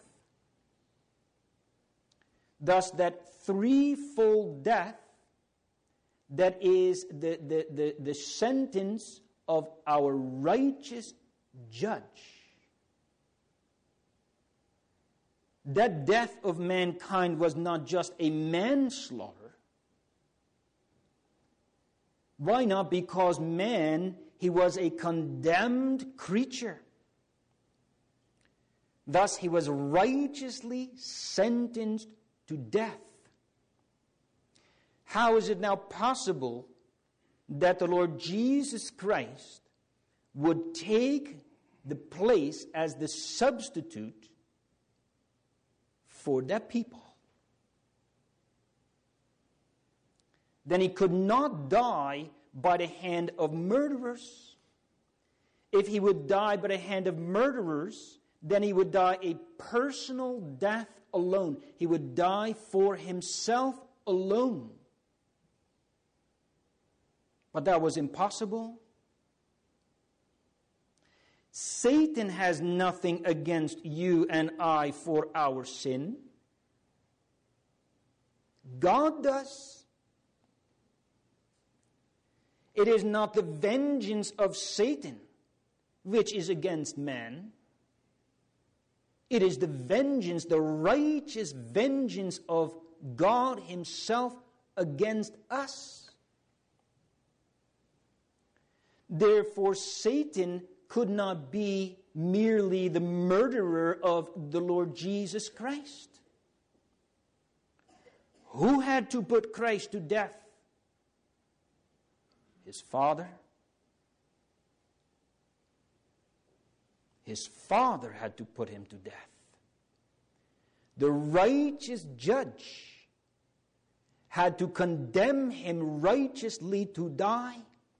Thus, that threefold death, that is the, the, the, the sentence of our righteous judge. That death of mankind was not just a manslaughter. Why not? Because man, he was a condemned creature. Thus, he was righteously sentenced to death. How is it now possible that the Lord Jesus Christ would take the place as the substitute for that people? Then he could not die by the hand of murderers. If he would die by the hand of murderers, then he would die a personal death alone. He would die for himself alone. But that was impossible. Satan has nothing against you and I for our sin. God does. It is not the vengeance of Satan which is against man. It is the vengeance, the righteous vengeance of God Himself against us. Therefore, Satan could not be merely the murderer of the Lord Jesus Christ. Who had to put Christ to death? His Father. His Father had to put him to death. The righteous judge had to condemn him righteously to die.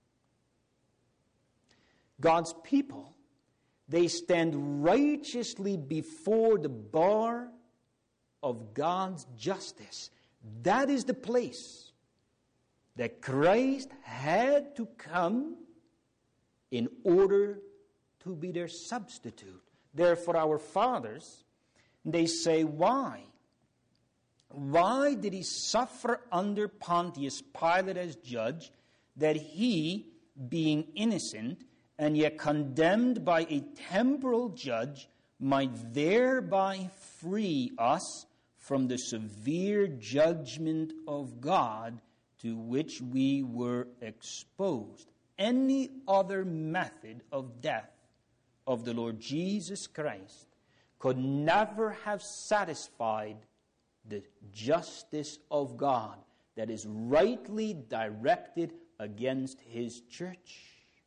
God's people, they stand righteously before the bar of God's justice. That is the place that Christ had to come in order to be their substitute. Therefore, our fathers, they say, why? Why did He suffer under Pontius Pilate as judge, that He, being innocent, and yet condemned by a temporal judge, might thereby free us from the severe judgment of God to which we were exposed? Any other method of death of the Lord Jesus Christ could never have satisfied the justice of God that is rightly directed against his church.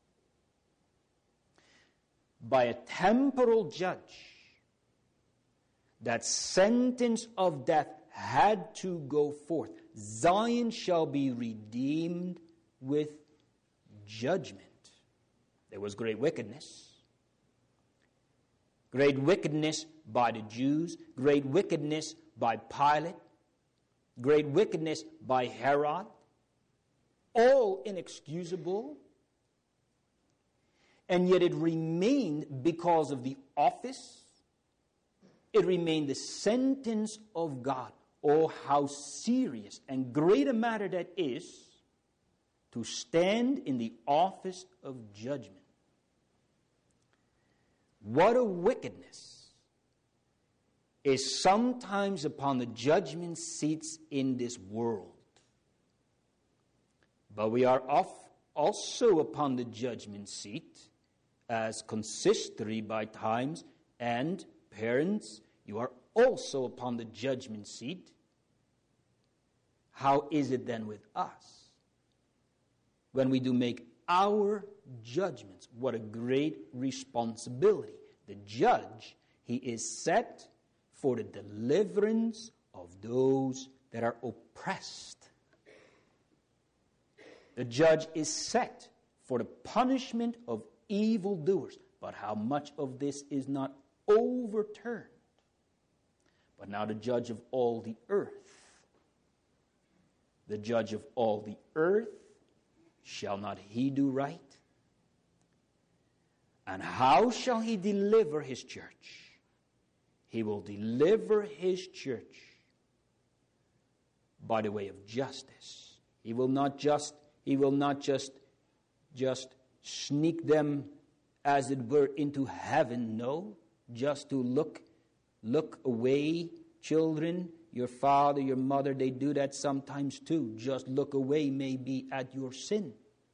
By a temporal judge, that sentence of death had to go forth. Zion shall be redeemed with judgment. There was great wickedness. Great wickedness by the Jews. Great wickedness by Pilate. Great wickedness by Herod. All inexcusable. And yet it remained because of the office. It remained the sentence of God. Oh, how serious and great a matter that is to stand in the office of judgment. What a wickedness is sometimes upon the judgment seats in this world. But we are off also upon the judgment seat as consistory by times, and parents, you are also upon the judgment seat. How is it then with us? When we do make our judgments, what a great responsibility. The judge, he is set for the deliverance of those that are oppressed. The judge is set for the punishment of evildoers. But how much of this is not overturned? But now the judge of all the earth. The judge of all the earth, shall not he do right? And how shall he deliver his church? He will deliver his church by the way of justice. He will not just, he will not just, just sneak them, as it were, into heaven. No, just to look, look away. Children, your father, your mother, they do that sometimes too. Just look away maybe at your sin.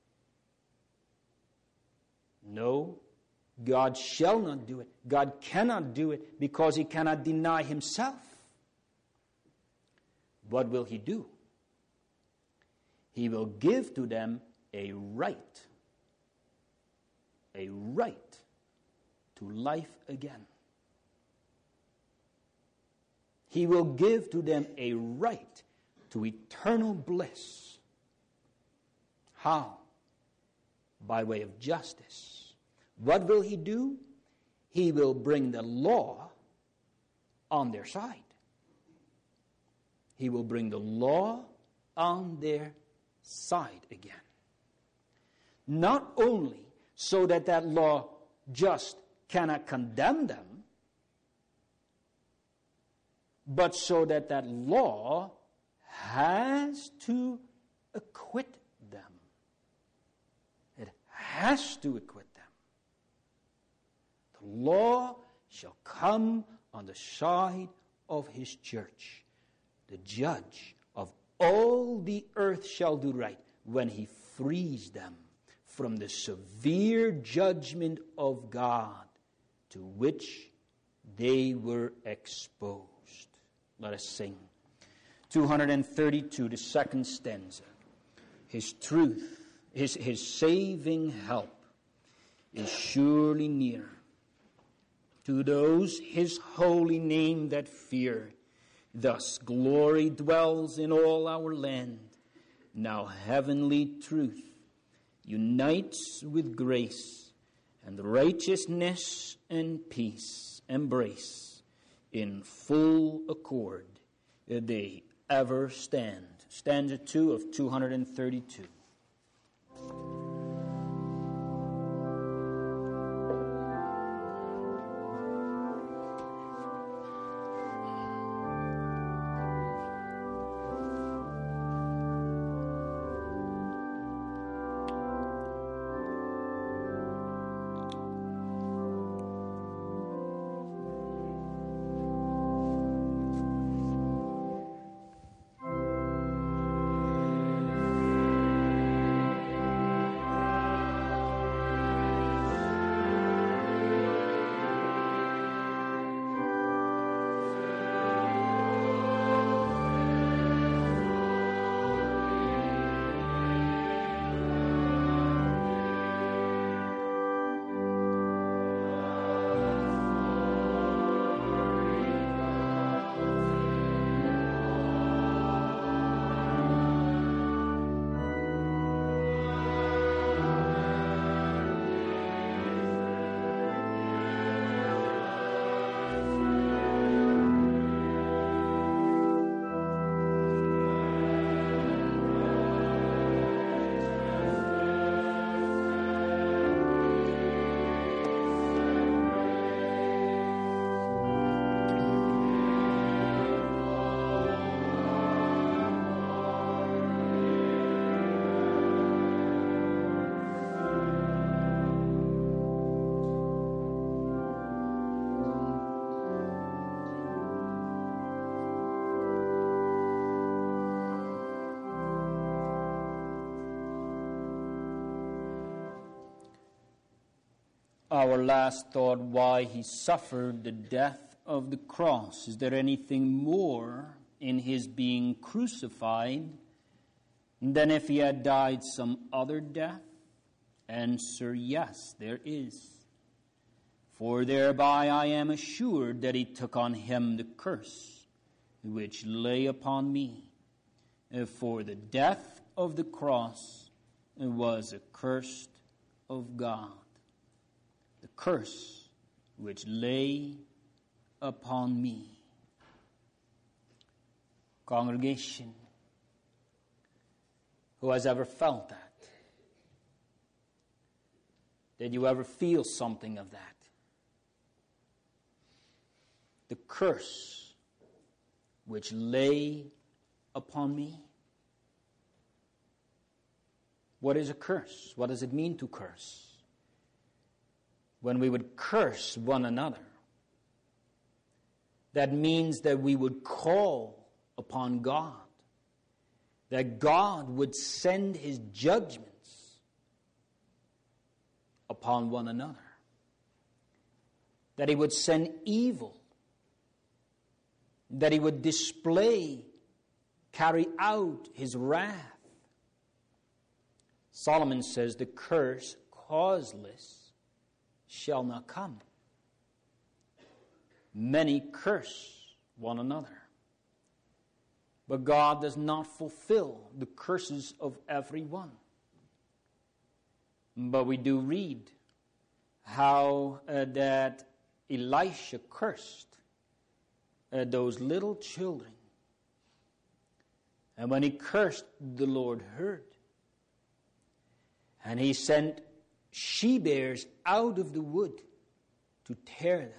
No, God shall not do it. God cannot do it because he cannot deny himself. What will he do? He will give to them a right, a right to life again. He will give to them a right to eternal bliss. How? By way of justice. What will he do? He will bring the law on their side. He will bring the law on their side again. Not only so that that law just cannot condemn them, but so that that law has to acquit them. It has to acquit them. The law shall come on the side of his church. The judge of all the earth shall do right when he frees them from the severe judgment of God to which they were exposed. Let us sing. two thirty-two, the second stanza. His truth, his, his saving help is surely near to those his holy name that fear. Thus glory dwells in all our land. Now heavenly truth unites with grace, and righteousness and peace embrace. In full accord, they ever stand. Stanza two of two thirty-two. our last thought, why he suffered the death of the cross. Is there anything more in his being crucified than if he had died some other death? Answer, yes, there is. For thereby I am assured that he took on him the curse which lay upon me. For the death of the cross was accursed of God. The curse which lay upon me. Congregation, who has ever felt that? Did you ever feel something of that? The curse which lay upon me. What is a curse? What does it mean to curse? When we would curse one another, that means that we would call upon God, that God would send his judgments upon one another, that he would send evil, that he would display, carry out his wrath. Solomon says, the curse causeless shall not come. Many curse one another, but God does not fulfill the curses of everyone. But we do read how uh, that Elisha cursed uh, those little children. And when he cursed, the Lord heard. And he sent she-bears out of the wood to tear them.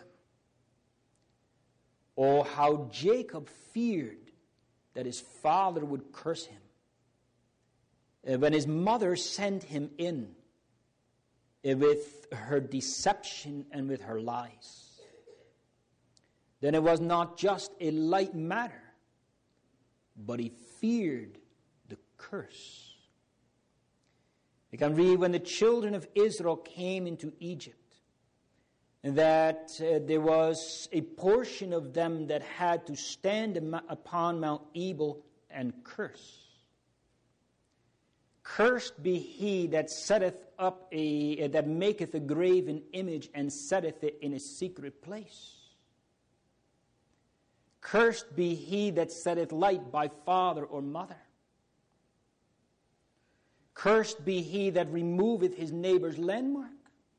Oh, how Jacob feared that his father would curse him. Uh, when his mother sent him in uh, with her deception and with her lies, then it was not just a light matter, but he feared the curse. You can read when the children of Israel came into Egypt, that uh, there was a portion of them that had to stand upon Mount Ebal and curse. Cursed be he that setteth up a, uh, that maketh a graven image and setteth it in a secret place. Cursed be he that setteth light by father or mother. Cursed be he that removeth his neighbor's landmark.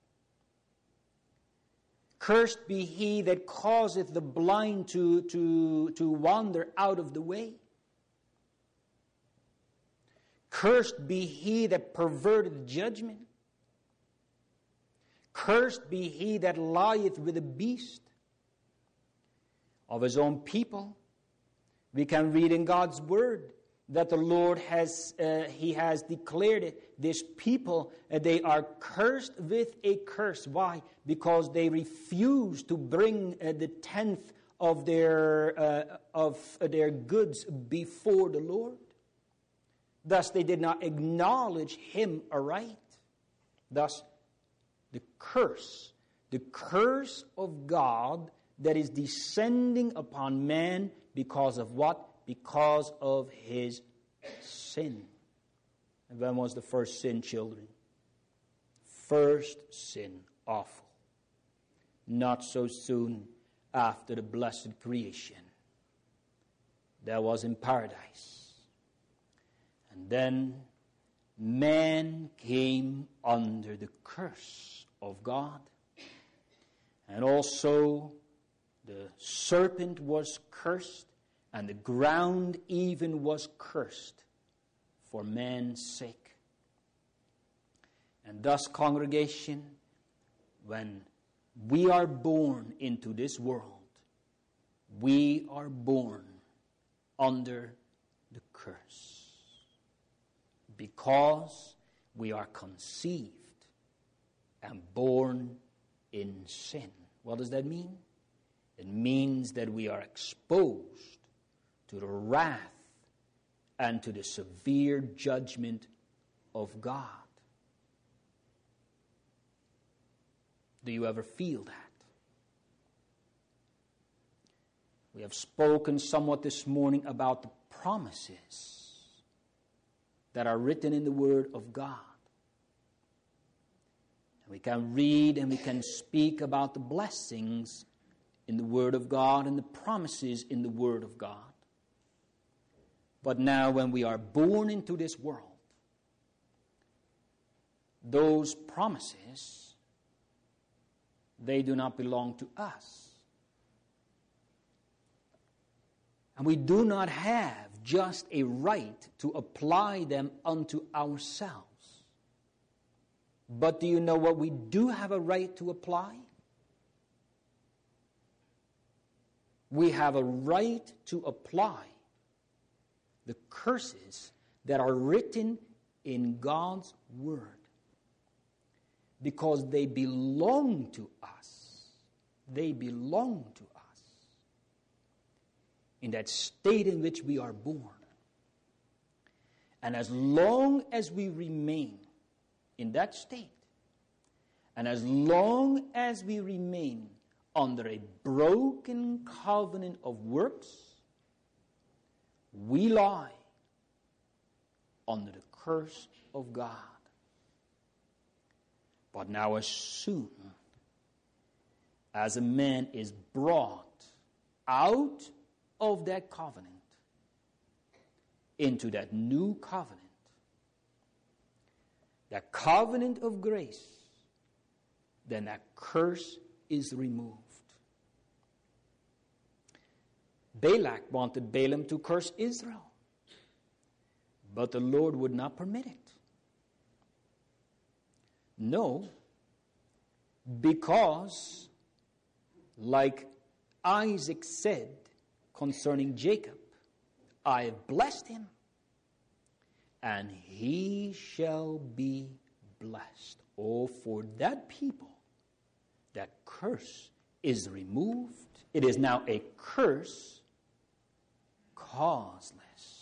Cursed be he that causeth the blind to, to, to wander out of the way. Cursed be he that perverteth judgment. Cursed be he that lieth with a beast. Of his own people, we can read in God's word that the Lord has, uh, he has declared it. This people, uh, they are cursed with a curse. Why? Because they refuse to bring uh, the tenth of their, uh, of their goods before the Lord. Thus, they did not acknowledge him aright. Thus, the curse, the curse of God that is descending upon man because of what? Because of his sin. And when was the first sin, children? First sin, awful. Not so soon after the blessed creation. That was in paradise. And then man came under the curse of God. And also the serpent was cursed. And the ground even was cursed for man's sake. And thus, congregation, when we are born into this world, we are born under the curse. Because we are conceived and born in sin. What does that mean? It means that we are exposed to the wrath and to the severe judgment of God. Do you ever feel that? We have spoken somewhat this morning about the promises that are written in the Word of God. We can read and we can speak about the blessings in the Word of God and the promises in the Word of God. But now when we are born into this world, those promises, they do not belong to us. And we do not have just a right to apply them unto ourselves. But do you know what we do have a right to apply? We have a right to apply the curses that are written in God's Word, because they belong to us. They belong to us in that state in which we are born. And as long as we remain in that state, and as long as we remain under a broken covenant of works, we lie under the curse of God. But now as soon as a man is brought out of that covenant into that new covenant, that covenant of grace, then that curse is removed. Balak wanted Balaam to curse Israel, but the Lord would not permit it. No, because, like Isaac said concerning Jacob, I have blessed him, and he shall be blessed. Oh, for that people, that curse is removed. It is now a curse causeless.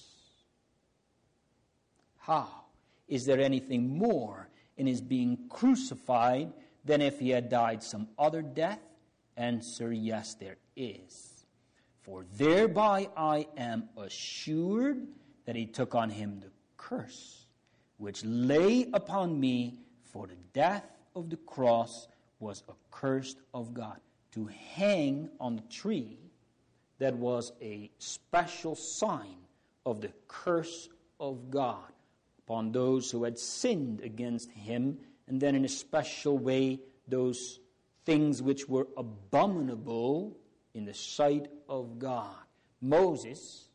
How? Is there anything more in his being crucified than if he had died some other death? Answer, yes, there is. For thereby I am assured that he took on him the curse which lay upon me, for the death of the cross was accursed of God. To hang on the tree, that was a special sign of the curse of God upon those who had sinned against him, and then in a special way, those things which were abominable in the sight of God. Moses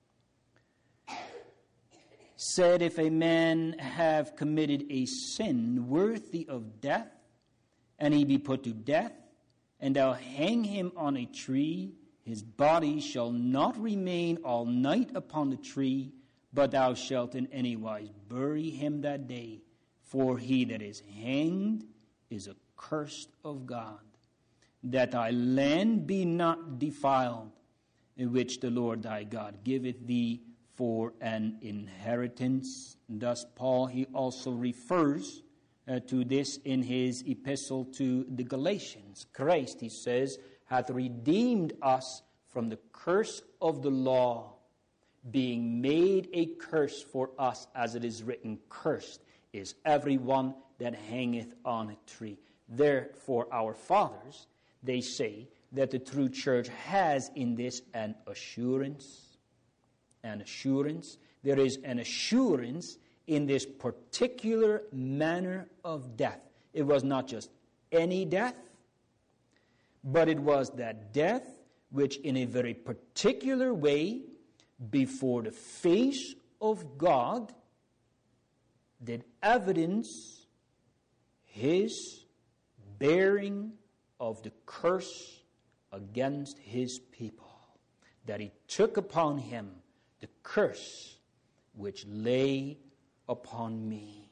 said, if a man have committed a sin worthy of death, and he be put to death, and thou hang him on a tree, his body shall not remain all night upon the tree, but thou shalt in any wise bury him that day. For he that is hanged is accursed of God, that thy land be not defiled, in which the Lord thy God giveth thee for an inheritance. Thus Paul, he also refers uh, to this in his epistle to the Galatians. Christ, he says, hath redeemed us from the curse of the law, being made a curse for us, as it is written, cursed is every one that hangeth on a tree. Therefore our fathers, they say that the true church has in this an assurance. An assurance. There is an assurance in this particular manner of death. It was not just any death, but it was that death which in a very particular way, before the face of God, did evidence his bearing of the curse against his people, that he took upon him the curse which lay upon me.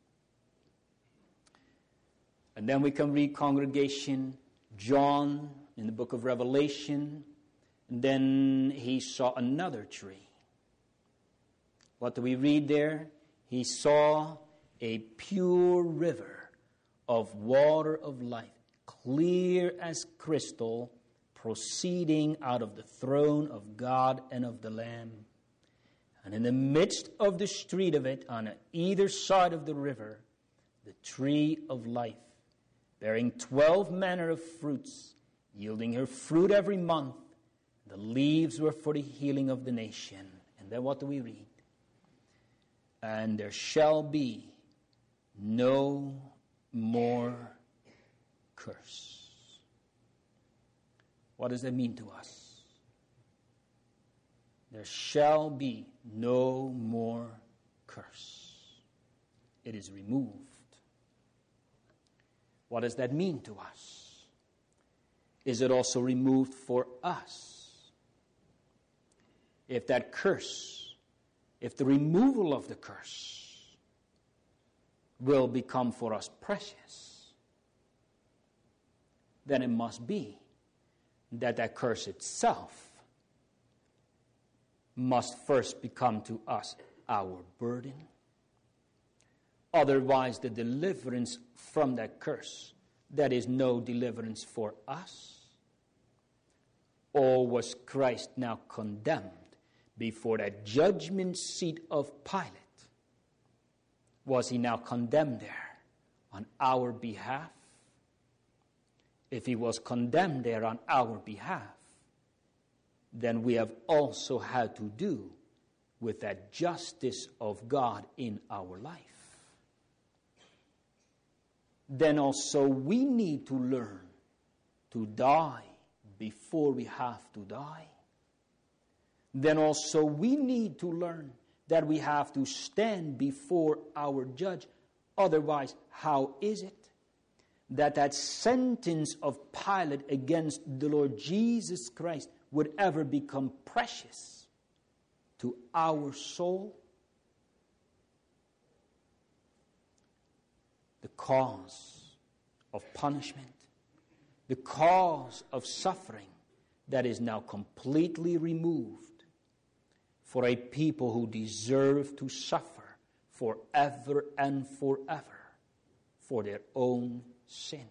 And then we can read, congregation, John in the book of Revelation, and then he saw another tree. What do we read there? He saw a pure river of water of life, clear as crystal, proceeding out of the throne of God and of the Lamb. And in the midst of the street of it, on either side of the river, the tree of life, bearing twelve manner of fruits, yielding her fruit every month. The leaves were for the healing of the nation. And then what do we read? And there shall be no more curse. What does that mean to us? There shall be no more curse. It is removed. What does that mean to us? Is it also removed for us? If that curse, if the removal of the curse will become for us precious, then it must be that that curse itself must first become to us our burden. Otherwise, the deliverance from that curse, that is no deliverance for us. Or was Christ now condemned before that judgment seat of Pilate? Was he now condemned there on our behalf? If he was condemned there on our behalf, then we have also had to do with that justice of God in our life. Then also we need to learn to die before we have to die. Then also we need to learn that we have to stand before our judge. Otherwise, how is it that that sentence of Pilate against the Lord Jesus Christ would ever become precious to our soul? The cause of punishment, the cause of suffering that is now completely removed for a people who deserve to suffer forever and forever for their own sin.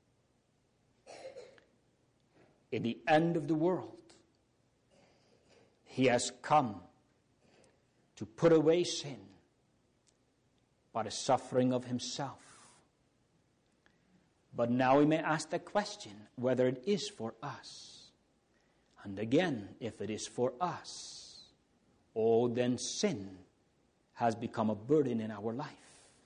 In the end of the world, he has come to put away sin by the suffering of himself. But now we may ask the question whether it is for us. And again, if it is for us, oh, then sin has become a burden in our life.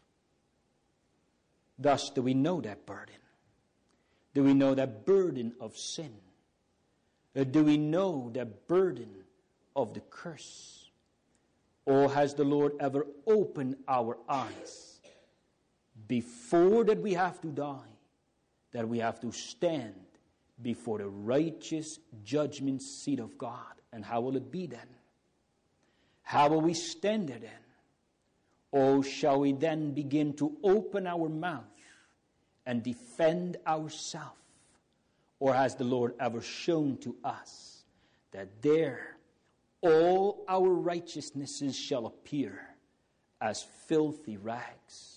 Thus, do we know that burden? Do we know that burden of sin? Or do we know that burden of the curse? Or has the Lord ever opened our eyes before that we have to die, that we have to stand before the righteous judgment seat of God? And how will it be then? How will we stand there then? Or shall we then begin to open our mouth and defend ourselves? Or has the Lord ever shown to us that there all our righteousnesses shall appear as filthy rags?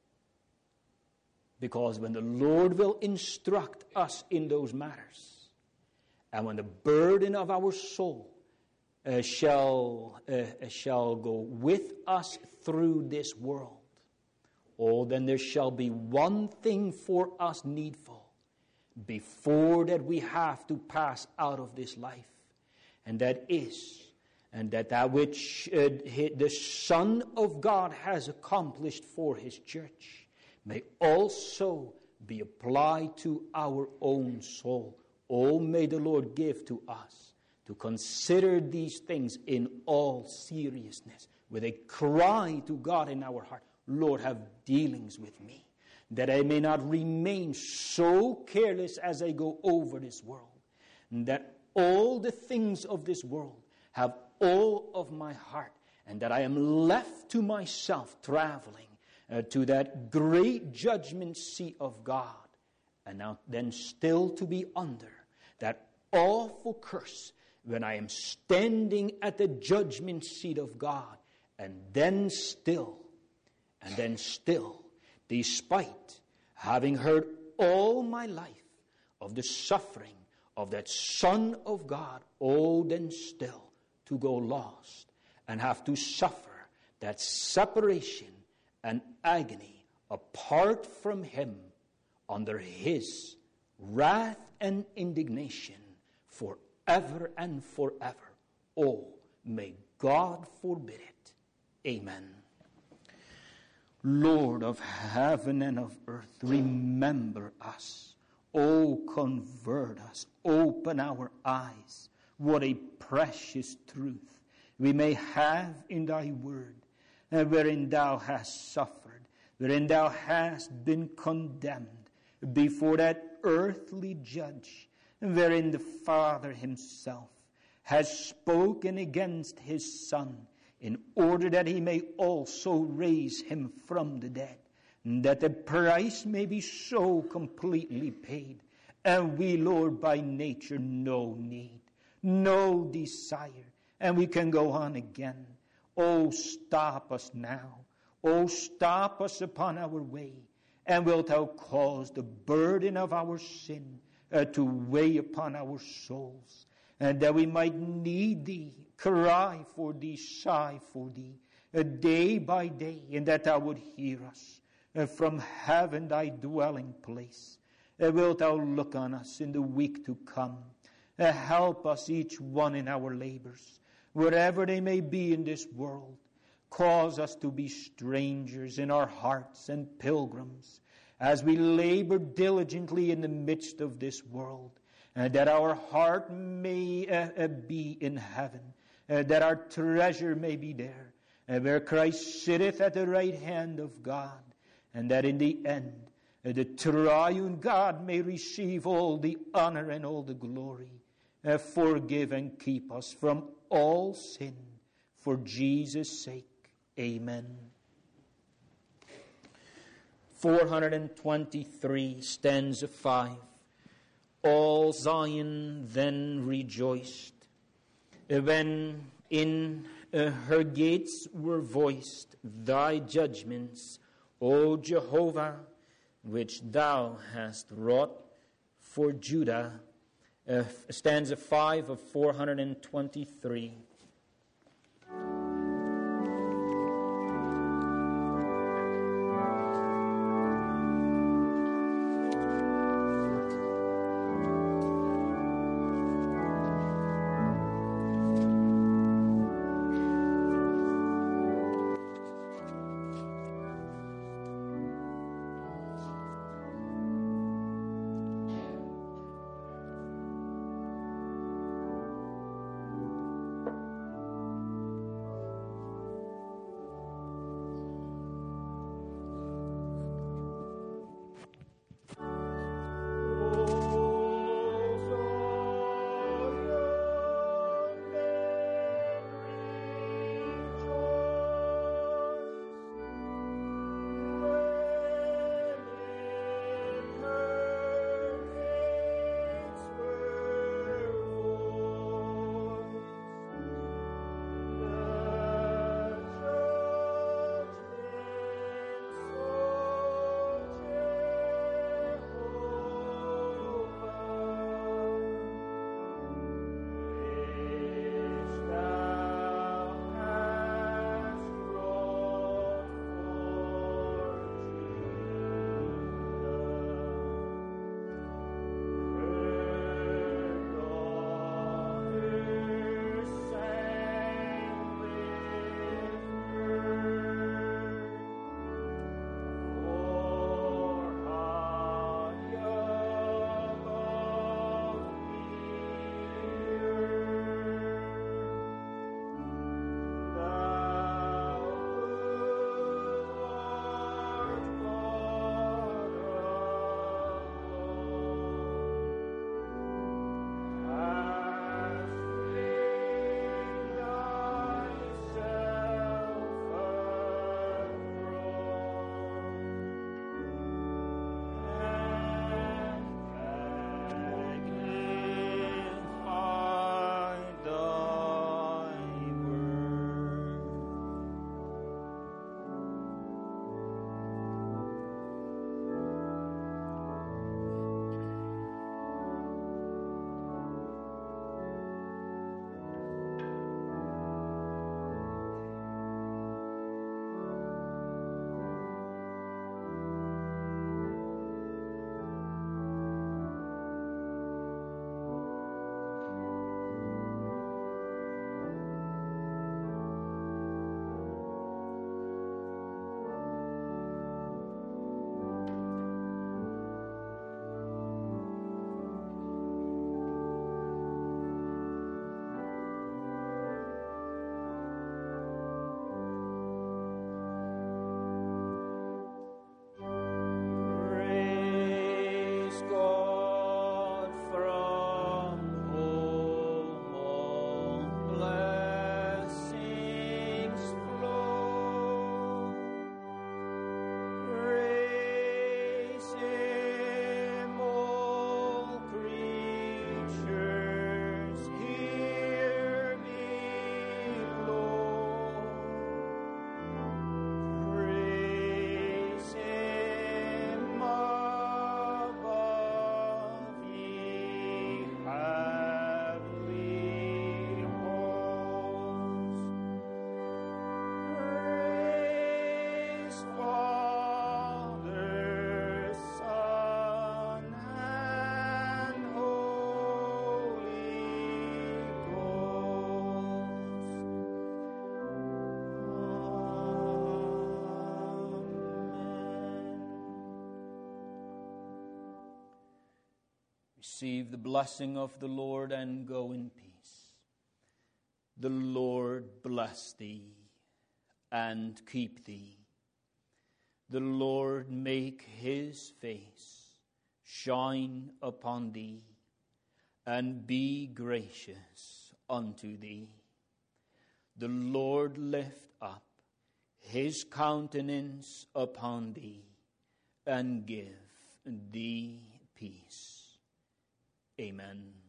Because when the Lord will instruct us in those matters, and when the burden of our soul uh, shall uh, shall go with us through this world, oh, then there shall be one thing for us needful before that we have to pass out of this life, and that is, and that that which uh, the Son of God has accomplished for his church may also be applied to our own soul. Oh, may the Lord give to us to consider these things in all seriousness, with a cry to God in our heart, Lord, have dealings with me, that I may not remain so careless as I go over this world, that all the things of this world have all of my heart, and that I am left to myself traveling Uh, to that great judgment seat of God, and now then still to be under that awful curse when I am standing at the judgment seat of God, and then still, and then still, despite having heard all my life of the suffering of that Son of God, oh, then still to go lost and have to suffer that separation and agony apart from him under his wrath and indignation forever and forever. Oh, may God forbid it. Amen. Lord of heaven and of earth, remember us. Oh, convert us. Open our eyes. What a precious truth we may have in thy word, wherein thou hast suffered, wherein thou hast been condemned before that earthly judge, wherein the Father himself has spoken against his Son, in order that he may also raise him from the dead, that the price may be so completely paid. And we, Lord, by nature, no need, no desire, and we can go on again. Oh, stop us now. Oh, stop us upon our way, and wilt thou cause the burden of our sin uh, to weigh upon our souls, and that we might need thee, cry for thee, sigh for thee, uh, day by day, and that thou would hear us uh, from heaven, thy dwelling place. Uh, wilt thou look on us in the week to come? Uh, help us, each one in our labors, wherever they may be in this world. Cause us to be strangers in our hearts and pilgrims as we labor diligently in the midst of this world, and that our heart may uh, uh, be in heaven, uh, that our treasure may be there, uh, where Christ sitteth at the right hand of God, and that in the end uh, the triune God may receive all the honor and all the glory. Uh, forgive and keep us from all sin, for Jesus' sake. Amen. four hundred twenty-three, stanza five. All Zion then rejoiced, when in uh, her gates were voiced thy judgments, O Jehovah, which thou hast wrought for Judah. Uh, stanza five of four hundred twenty-three. Receive the blessing of the Lord and go in peace. The Lord bless thee and keep thee. The Lord make his face shine upon thee and be gracious unto thee. The Lord lift up his countenance upon thee and give thee peace. Amen.